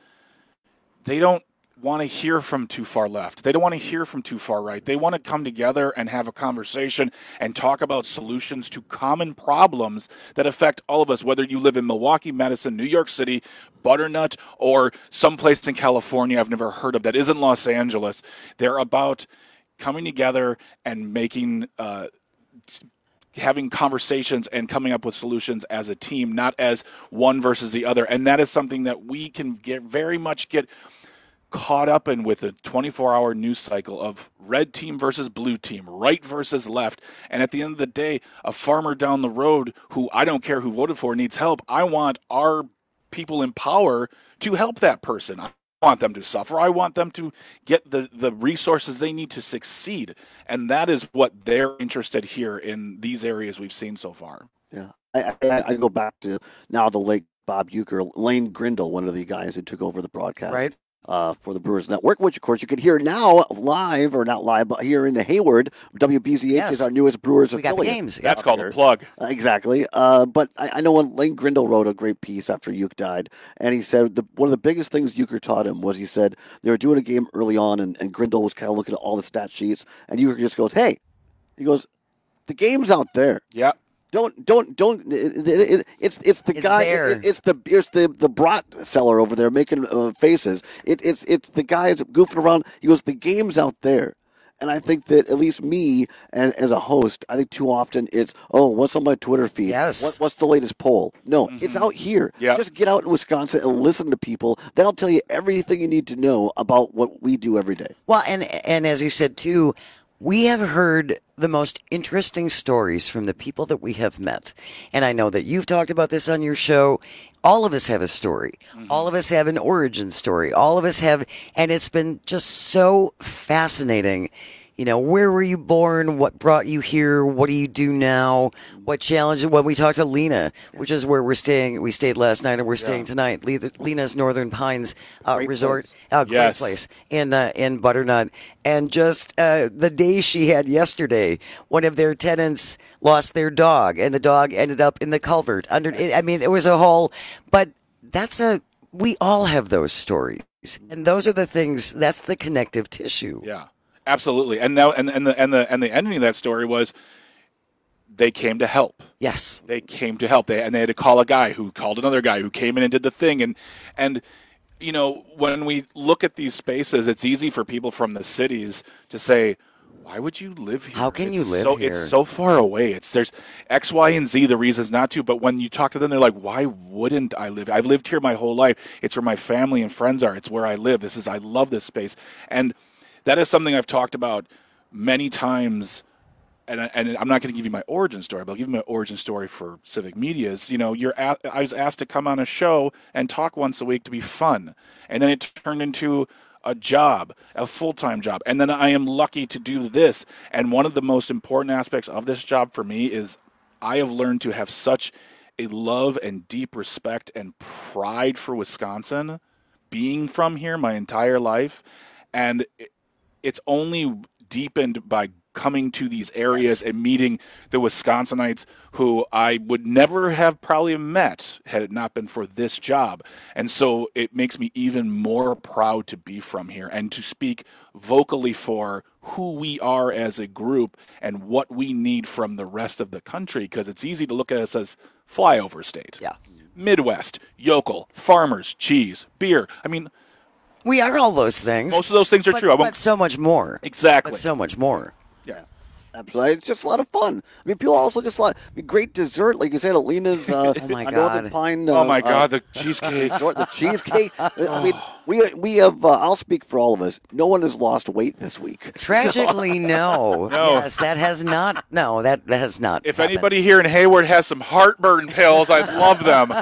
they don't want to hear from too far left. They don't want to hear from too far right. They want to come together and have a conversation and talk about solutions to common problems that affect all of us, whether you live in Milwaukee, Madison, New York City, Butternut, or someplace in California I've never heard of that isn't Los Angeles. They're about coming together and making uh, having conversations and coming up with solutions as a team, not as one versus the other. And that is something that we can get very much get caught up in with a twenty-four hour news cycle of red team versus blue team, right versus left. And at the end of the day, a farmer down the road who I don't care who voted for needs help. I want our people in power to help that person. I want them to suffer. I want them to get the, the resources they need to succeed. And that is what they're interested here in these areas we've seen so far.
Yeah. I, I, I go back to now the late Bob Euchre, Lane Grindle, one of the guys who took over the broadcast.
Right.
Uh, for the Brewers Network, which of course you can hear now live, or not live, but here in the Hayward. W B Z H
Yes.
is our newest Brewers
We got
affiliate.
the games. Yeah.
That's called a plug.
Uh, exactly. Uh, but I, I know when Lane Grindle wrote a great piece after Euchre died, and he said the, one of the biggest things Euchre taught him was he said they were doing a game early on, and, and Grindle was kind of looking at all the stat sheets, and Euchre just goes, "Hey," he goes, "the game's out there.
Yeah.
Don't don't don't. It, it, it, it's it's the
It's
guy.
there.
It, it's the it's the the brat seller over there making uh, faces. It, it's it's the guys goofing around. He goes, the game's out there. And I think that at least me, as, as a host, I think too often it's, oh, what's on my Twitter feed?
Yes.
What, what's the latest poll? No, it's out here.
Yeah.
Just get out in Wisconsin and listen to people. That'll tell you everything you need to know about what we do every day.
Well, and and as you said too, we have heard the most interesting stories from the people that we have met. And I know that you've talked about this on your show. All of us have a story. Mm-hmm. All of us have an origin story. All of us have, and it's been just so fascinating. you know, where were you born? What brought you here? What do you do now? What challenge? When we talked to Lena, which is where we're staying, we stayed last night and we're staying
Yeah.
tonight. Le- Lena's Northern Pines uh,
Great
Resort,
place.
uh, great
Yes.
place in uh, in Butternut. And just uh, the day she had yesterday, one of their tenants lost their dog, and the dog ended up in the culvert. Under, I mean, it was a whole. But that's a. We all have those stories, and those are the things. That's the connective tissue.
Yeah. Absolutely, and now and and the and the and the ending of that story was they came to help.
Yes,
they came to help. They and they had to call a guy who called another guy who came in and did the thing. And and you know, when we look at these spaces, it's easy for people from the cities to say, "Why would you live here?
How can
It's
you live
so,
here?
It's so far away. It's there's X, Y, and Z. The reasons not to. But when you talk to them, they're like, "Why wouldn't I live? I've lived here my whole life. It's where my family and friends are. It's where I live. This is I love this space." And that is something I've talked about many times, and, I, and I'm not going to give you my origin story, but I'll give you my origin story for Civic Media. Is, you know, you're at, I was asked to come on a show and talk once a week to be fun, and then it turned into a job, a full-time job, and then I am lucky to do this. And one of the most important aspects of this job for me is I have learned to have such a love and deep respect and pride for Wisconsin, being from here my entire life, and it, it's only deepened by coming to these areas and meeting the Wisconsinites who I would never have probably met had it not been for this job. And so it makes me even more proud to be from here and to speak vocally for who we are as a group and what we need from the rest of the country, because it's easy to look at us as flyover state.
Yeah.
Midwest, yokel, farmers, cheese, beer. I mean,
we are all those things.
Most of those things are
but,
true. I won't,
but so much more.
Exactly.
But so much more.
Yeah.
Absolutely. It's just a lot of fun. I mean, people also just a lot. I mean, great dessert, like you said, at Lena's uh,
oh my
uh,
God.
Northern Pine.
Oh
Uh,
my God,
uh,
the cheesecake.
the cheesecake. I mean, we we have. Uh, I'll speak for all of us. No one has lost weight this week.
Tragically, no.
No.
Yes, that has not. No, that has not.
If
happened.
anybody here in Hayward has some heartburn pills, I'd love them.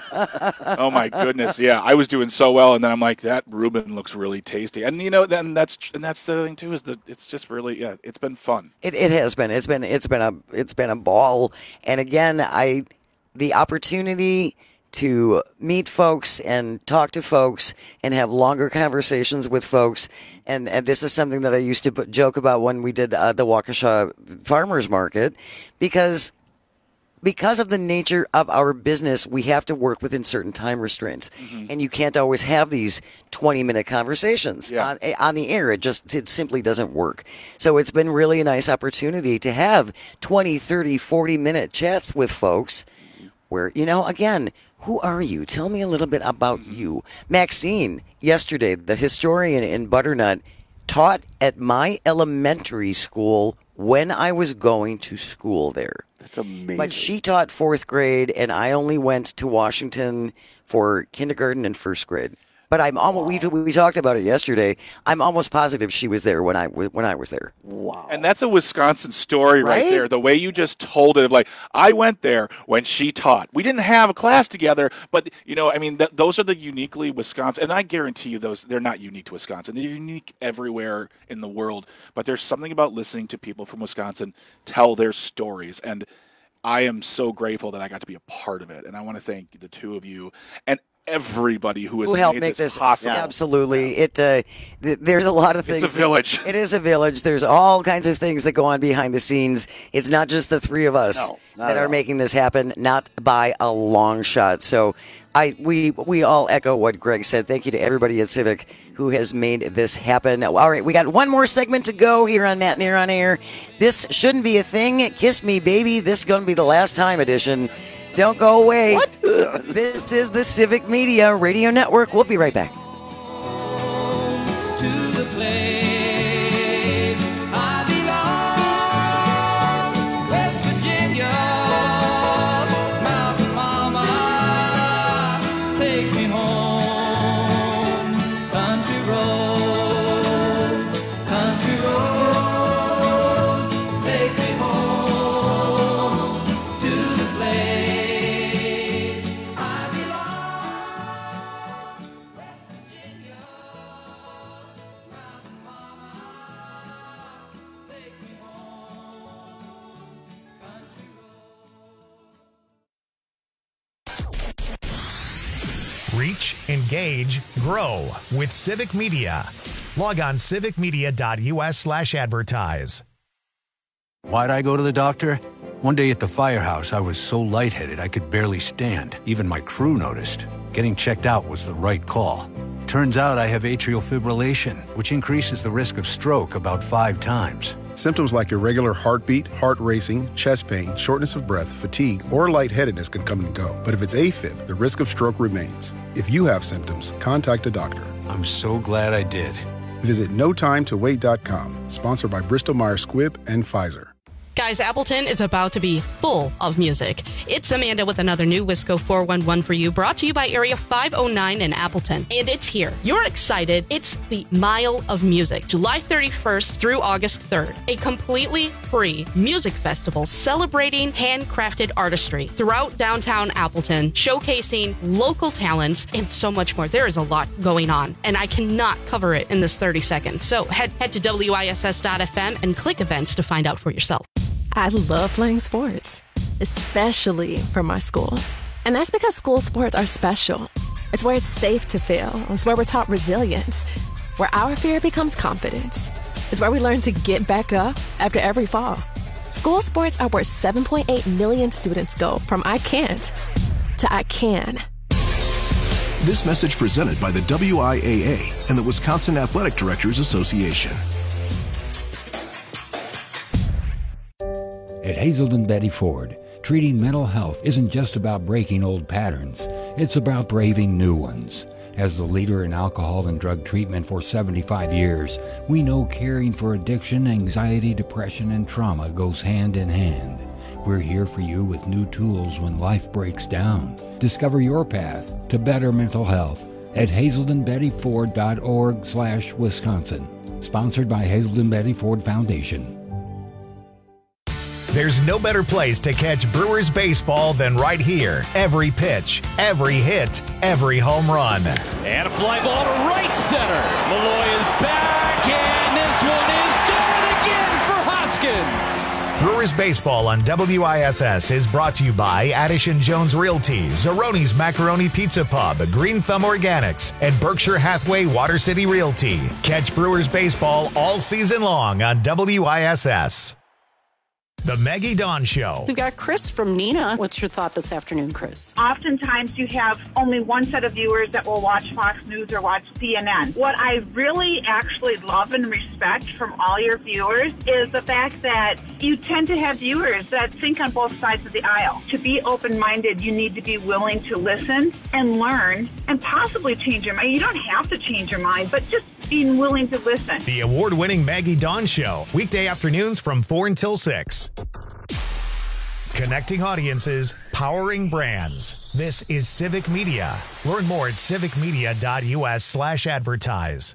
Oh my goodness, yeah, I was doing so well, and then I'm like, that Reuben looks really tasty, and you know, then that's and that's the thing too is that it's just really, yeah, it's been fun.
It it has been. It's been it's been a it's been a ball. And again, I the opportunity to meet folks and talk to folks and have longer conversations with folks. And, and this is something that I used to put, joke about when we did uh, the Waukesha Farmers Market, because because of the nature of our business, we have to work within certain time restraints, mm-hmm. and you can't always have these twenty minute conversations
yeah.
on, on the air. It just, it simply doesn't work. So it's been really a nice opportunity to have twenty, thirty, forty minute chats with folks where, you know, again, who are you? Tell me a little bit about mm-hmm. you. Maxine, yesterday, the historian in Butternut, taught at my elementary school when I was going to school there.
That's amazing.
But she taught fourth grade, and I only went to Washington for kindergarten and first grade. But I'm almost, we, we talked about it yesterday. I'm almost positive she was there when I, when I was there.
Wow.
And that's a Wisconsin story right,
Right?
there. The way you just told it, of like, I went there when she taught. We didn't have a class together, but, you know, I mean, th- those are the uniquely Wisconsin. And I guarantee you those, they're not unique to Wisconsin. They're unique everywhere in the world. But there's something about listening to people from Wisconsin tell their stories. And I am so grateful that I got to be a part of it. And I want to thank the two of you and everybody who has
Who helped
made
make
this
this
possible.
Absolutely. It uh, th- there's a lot of things.
It's a village.
That, it is a village. There's all kinds of things that go on behind the scenes. It's not just the three of us
No, not
that
at
are
all.
making this happen, not by a long shot. So I we we all echo what Greg said. Thank you to everybody at Civic who has made this happen. All right, we got one more segment to go here on Matt and Air on Air. This shouldn't be a thing. Kiss Me Baby. This is going to be the last time edition. Don't go away.
What?
This is the Civic Media Radio Network. We'll be right back.
To the place I belong, West Virginia, Mountain Mama, take me home. Country roads, country roads, take me home to the place I belong.
Reach, engage, grow with Civic Media. Log on civicmedia.us slash advertise.
Why'd I go to the doctor? One day at the firehouse, I was so lightheaded I could barely stand. Even my crew noticed. Getting checked out was the right call. Turns out I have atrial fibrillation, which increases the risk of stroke about five times.
Symptoms like irregular heartbeat, heart racing, chest pain, shortness of breath, fatigue, or lightheadedness can come and go. But if it's AFib, the risk of stroke remains. If you have symptoms, contact a doctor.
I'm so glad I did.
Visit no time to wait dot com, sponsored by Bristol Myers Squibb and Pfizer.
Guys, Appleton is about to be full of music. It's Amanda with another new Wisco four one one for you, brought to you by Area five oh nine in Appleton. And it's here. You're excited. It's the Mile of Music, July thirty-first through August third. A completely free music festival celebrating handcrafted artistry throughout downtown Appleton, showcasing local talents and so much more. There is a lot going on, and I cannot cover it in this thirty seconds. So head, head to W I S S dot F M and click events to find out for yourself.
I love playing sports, especially for my school. And that's because school sports are special. It's where it's safe to fail. It's where we're taught resilience, where our fear becomes confidence. It's where we learn to get back up after every fall. School sports are where seven point eight million students go from I can't to I can.
This message presented by the W I A A and the Wisconsin Athletic Directors Association.
At Hazelden Betty Ford, treating mental health isn't just about breaking old patterns, it's about braving new ones. As the leader in alcohol and drug treatment for seventy-five years, we know caring for addiction, anxiety, depression, and trauma goes hand in hand. We're here for you with new tools when life breaks down. Discover your path to better mental health at hazelden betty ford dot org slash Wisconsin. Sponsored by Hazelden Betty Ford Foundation.
There's no better place to catch Brewers baseball than right here. Every pitch, every hit, every home run.
And a fly ball to right center. Malloy is back, and this one is going again for Hoskins.
Brewers baseball on W I S S is brought to you by Addison Jones Realty, Zeroni's Macaroni Pizza Pub, Green Thumb Organics, and Berkshire Hathaway Water City Realty. Catch Brewers baseball all season long on W I S S. The Maggie Dawn Show.
We've got Chris from Neenah. What's your thought this afternoon, Chris?
Oftentimes you have only one set of viewers that will watch Fox News or watch C N N. What I really actually love and respect from all your viewers is the fact that you tend to have viewers that think on both sides of the aisle. To be open-minded, you need to be willing to listen and learn and possibly change your mind. You don't have to change your mind, but just being willing to listen.
The award-winning Maggie Dawn Show, weekday afternoons from four until six. Connecting audiences, powering brands. This is Civic Media. Learn more at civicmedia.us slash advertise.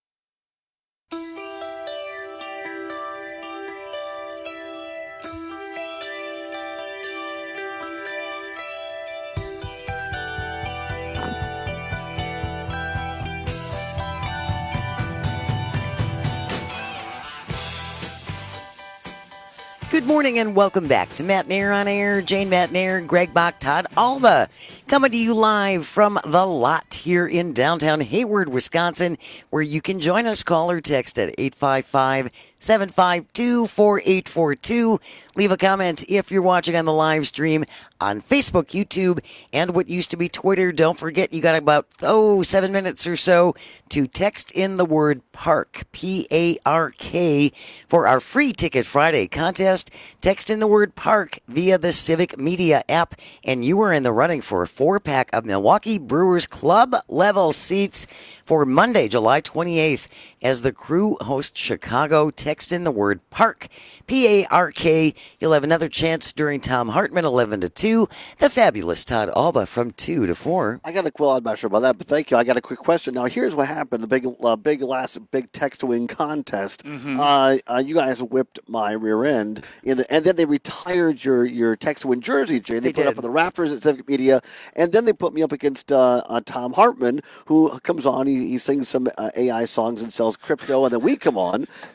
Good morning and welcome back to Matt Nair on Air. Jane Matt Nair, Greg Bach, Todd Alba, coming to you live from the lot here in downtown Hayward, Wisconsin, where you can join us. Call or text at eight five five, seven five two, four eight four two. Leave a comment if you're watching on the live stream on Facebook, YouTube, and what used to be Twitter. Don't forget, you got about, oh, seven minutes or so to text in the word PARK, P A R K, for our free Ticket Friday contest. Text in the word PARK via the Civic Media app, and you are in the running for a four-pack of Milwaukee Brewers club-level seats for Monday, July twenty-eighth, as the Crew hosts Chicago. Text in the word PARK, P A R K. You'll have another chance during Tom Hartman, eleven to two. The fabulous Todd Alba from two to four.
I got a well, I'm not sure about that, but thank you. I got a quick question. Now, here's what happened. The big, uh, big last big text-to-win contest. Mm-hmm. Uh, uh, you guys whipped my rear end, in the, and then they retired your, your text-to-win jersey, Jay. They, they put did. up on the rafters at Civic Media, and then they put me up against uh, uh, Tom Hartman, who comes on. He, he sings some uh, A I songs and sells crypto, and then we come on, and then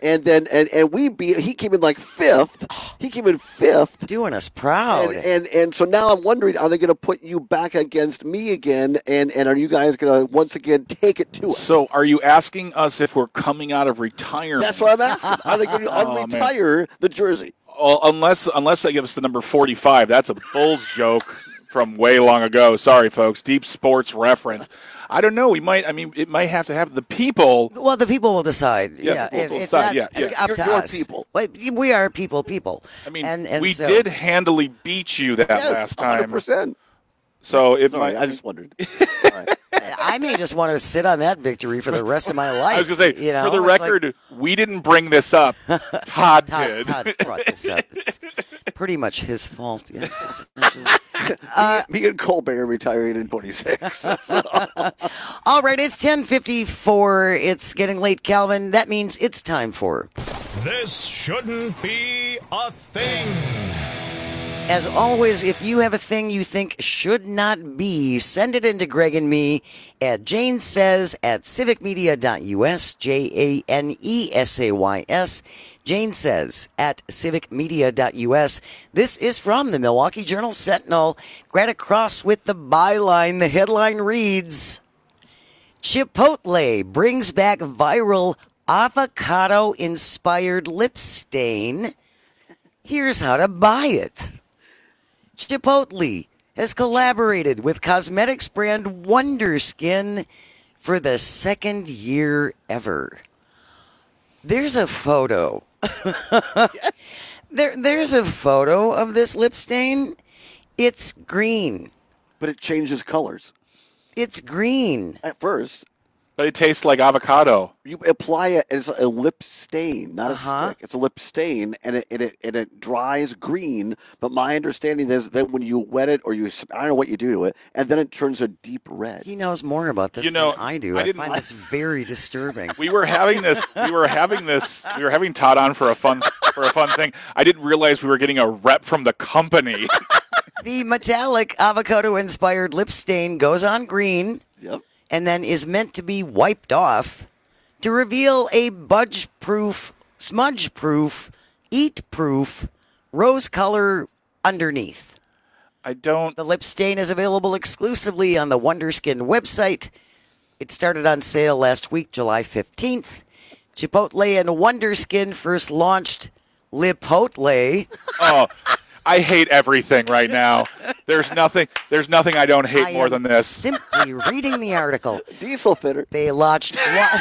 and, and, and we beat. He came in like fifth. He came in fifth,
doing us proud.
And and, and so now I'm wondering, are they going to put you back against me again? And, and are you guys going to once again take it to us?
So, are you asking us if we're coming out of retirement?
That's what I'm asking. Are they going to
Oh,
unretire the jersey?
Well, unless unless they give us the number forty-five, that's a Bulls joke from way long ago. Sorry, folks. Deep sports reference. I don't know. We might. I mean, it might have to have the people.
Well, the people will decide.
Yeah,
Yeah,
the people
it-
will
it's
decide.
not
Yeah, yeah.
up
You're-
to
you're
us.
people.
Wait, we are people, people.
I mean,
and, and
we
so-
did handily beat you that
Yes,
last time.
one hundred percent.
So it
Sorry,
might.
I just wondered.
I may just want to sit on that victory for the rest of my life.
I was going to say,
you know?
for the
It's like-
record, we didn't bring this up. Todd,
Todd,
did.
Todd brought this up. It's pretty much his fault. Yes.
Uh, me and Colbert retiring in twenty-six.
All right, it's ten fifty-four. It's getting late, Calvin. That means it's time for.
This shouldn't be a thing.
As always, if you have a thing you think should not be, send it in to Greg and me at Jane Says at civic media dot U S, J A N E S A Y S, Jane Says at civic media dot U S. This is from the Milwaukee Journal Sentinel. Right across with the byline, the headline reads, Chipotle brings back viral avocado-inspired lip stain. Here's how to buy it. Chipotle has collaborated with cosmetics brand Wonder Skin for the second year ever. There's a photo. there, there's a photo of this lip stain. It's green.
But it changes colors.
It's green.
At first.
But it tastes like avocado.
You apply it, and it's a lip stain, not
Uh-huh.
a stick. It's a lip stain, and it, and it and it dries green. But my understanding is that when you wet it, or you, I don't know what you do to it, and then it turns a deep red.
He knows more about this
You know,
than I do.
I
I,
didn't
find
like-
this very disturbing.
We were having this. We were having this. We were having Todd on for a fun for a fun thing. I didn't realize we were getting a rep from the company.
The metallic avocado-inspired lip stain goes on green.
Yep.
And then is meant to be wiped off to reveal a budge-proof, smudge-proof, eat-proof rose color underneath.
I don't.
The lip stain is available exclusively on the Wonder Skin website. It started on sale last week, July fifteenth. Chipotle and Wonder Skin first launched Lipotle.
Oh, I hate everything right now. There's nothing. There's nothing I don't hate
I
more
am
than this.
Simply reading the article.
Diesel fitter.
They launched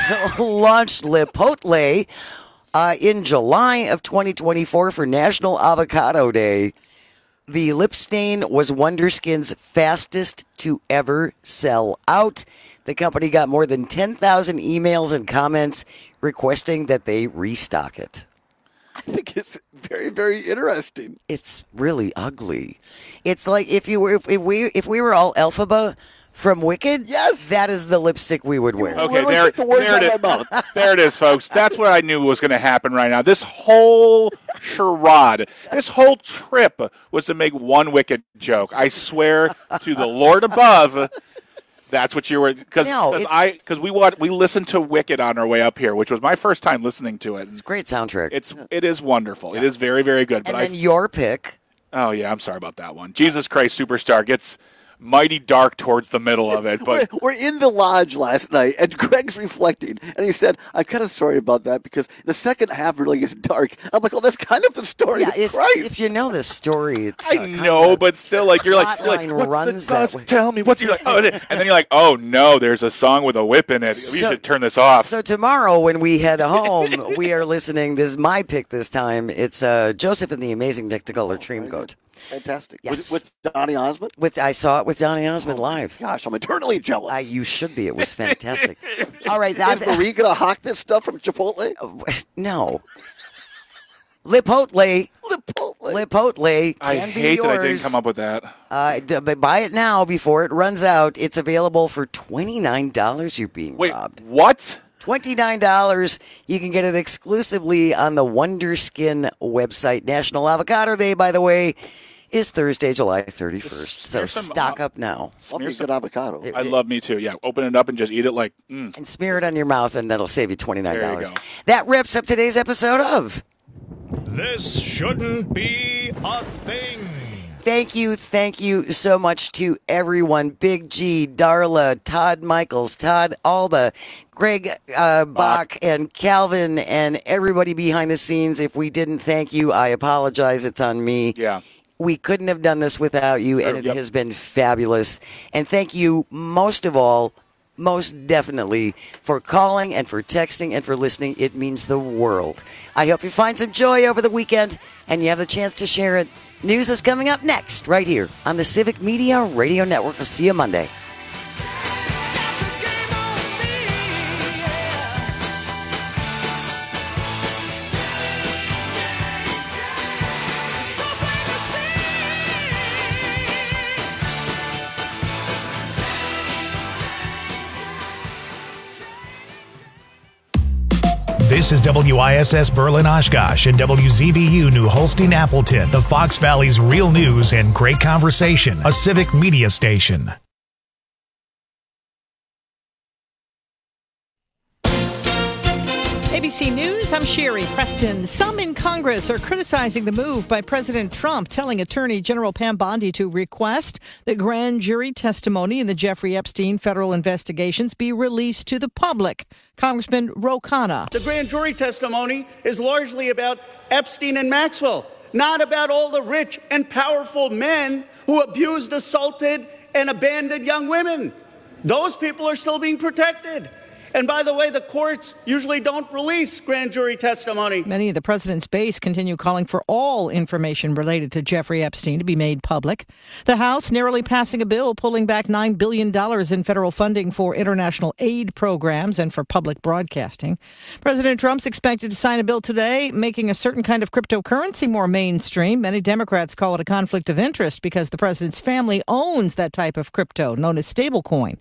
launched Lipotle uh, in July of twenty twenty-four for National Avocado Day. The lip stain was Wonder Skin's fastest to ever sell out. The company got more than ten thousand emails and comments requesting that they restock it.
I think it's very, very interesting.
It's really ugly. It's like if you were if, if we if we were all Elphaba from Wicked.
Yes,
that is the lipstick we would wear.
Okay, there, there, it is. there it is, folks. That's what I knew was going to happen right now. This whole charade, this whole trip was to make one Wicked joke. I swear to the Lord above. That's what you were because
No, it's-
I because we want we listened to Wicked on our way up here, which was my first time listening to it. It's
a great soundtrack.
It's it is wonderful. It is very very good. But
And then
I,
your pick.
oh yeah, I'm sorry about that one. Jesus Christ Superstar gets mighty dark towards the middle of it, but
We're, we're in the lodge last night, and Greg's reflecting, and he said, "I'm kind of sorry about that because the second half really gets dark." I'm like, "Oh, that's kind of the story."
Yeah,
of
if,
Christ.
if you know this story, it's
I
uh, kind
know,
of-
but still, like you're like, you're like
plotline
what's
runs
the
that
cause?
way.
Tell me what's you're like, oh, and then you're like, oh no, there's a song with a whip in it. We
So-
should turn this off.
So tomorrow when we head home, we are listening. This is my pick this time. It's uh, Joseph and the Amazing Technicolor Dreamcoat.
Fantastic.
Yes.
With, with Donny Osmond?
With I saw it with Donny Osmond live.
Gosh, I'm eternally jealous.
Uh, you should be. It was fantastic. All right.
Is Marie going to hawk this stuff from Chipotle?
No. Lipotle.
Lipotle.
Lipotle
I
can be
hate
yours.
that I didn't come up with that.
Uh, d- but buy it now before it runs out. It's available for twenty-nine dollars. You're being
Wait,
robbed.
what?
twenty-nine dollars. You can get it exclusively on the Wonder Skin website. National Avocado Day, by the way, is Thursday, July thirty-first. So
There's some,
stock
uh,
up now.
Love me a good avocado.
I love me too. Yeah, open it up and just eat it like. Mm.
And smear it on your mouth, and that'll save you twenty-nine dollars.
There you go.
That wraps up today's episode of
This Shouldn't Be a Thing.
Thank you, thank you so much to everyone. Big G, Darla, Todd Michaels, Todd Alba, Greg uh, Bach, and Calvin, and everybody behind the scenes. If we didn't thank you, I apologize. It's on me.
Yeah.
We couldn't have done this without you, and it
Yep.
has been fabulous. And thank you most of all, most definitely, for calling and for texting and for listening. It means the world. I hope you find some joy over the weekend and you have the chance to share it. News is coming up next, right here on the Civic Media Radio Network. I'll see you Monday.
This is W I S S Berlin Oshkosh and W Z B U New Holstein Appleton, the Fox Valley's real news and great conversation, a civic media station.
A B C News, I'm Sherry Preston. Some in Congress are criticizing the move by President Trump, telling Attorney General Pam Bondi to request that grand jury testimony in the Jeffrey Epstein federal investigations be released to the public. Congressman Ro Khanna.
The grand jury testimony is largely about Epstein and Maxwell, not about all the rich and powerful men who abused, assaulted, and abandoned young women. Those people are still being protected. And by the way, the courts usually don't release grand jury testimony.
Many of the president's base continue calling for all information related to Jeffrey Epstein to be made public. The House narrowly passing a bill pulling back nine billion dollars in federal funding for international aid programs and for public broadcasting. President Trump's expected to sign a bill today making a certain kind of cryptocurrency more mainstream. Many Democrats call it a conflict of interest because the president's family owns that type of crypto known as stablecoin.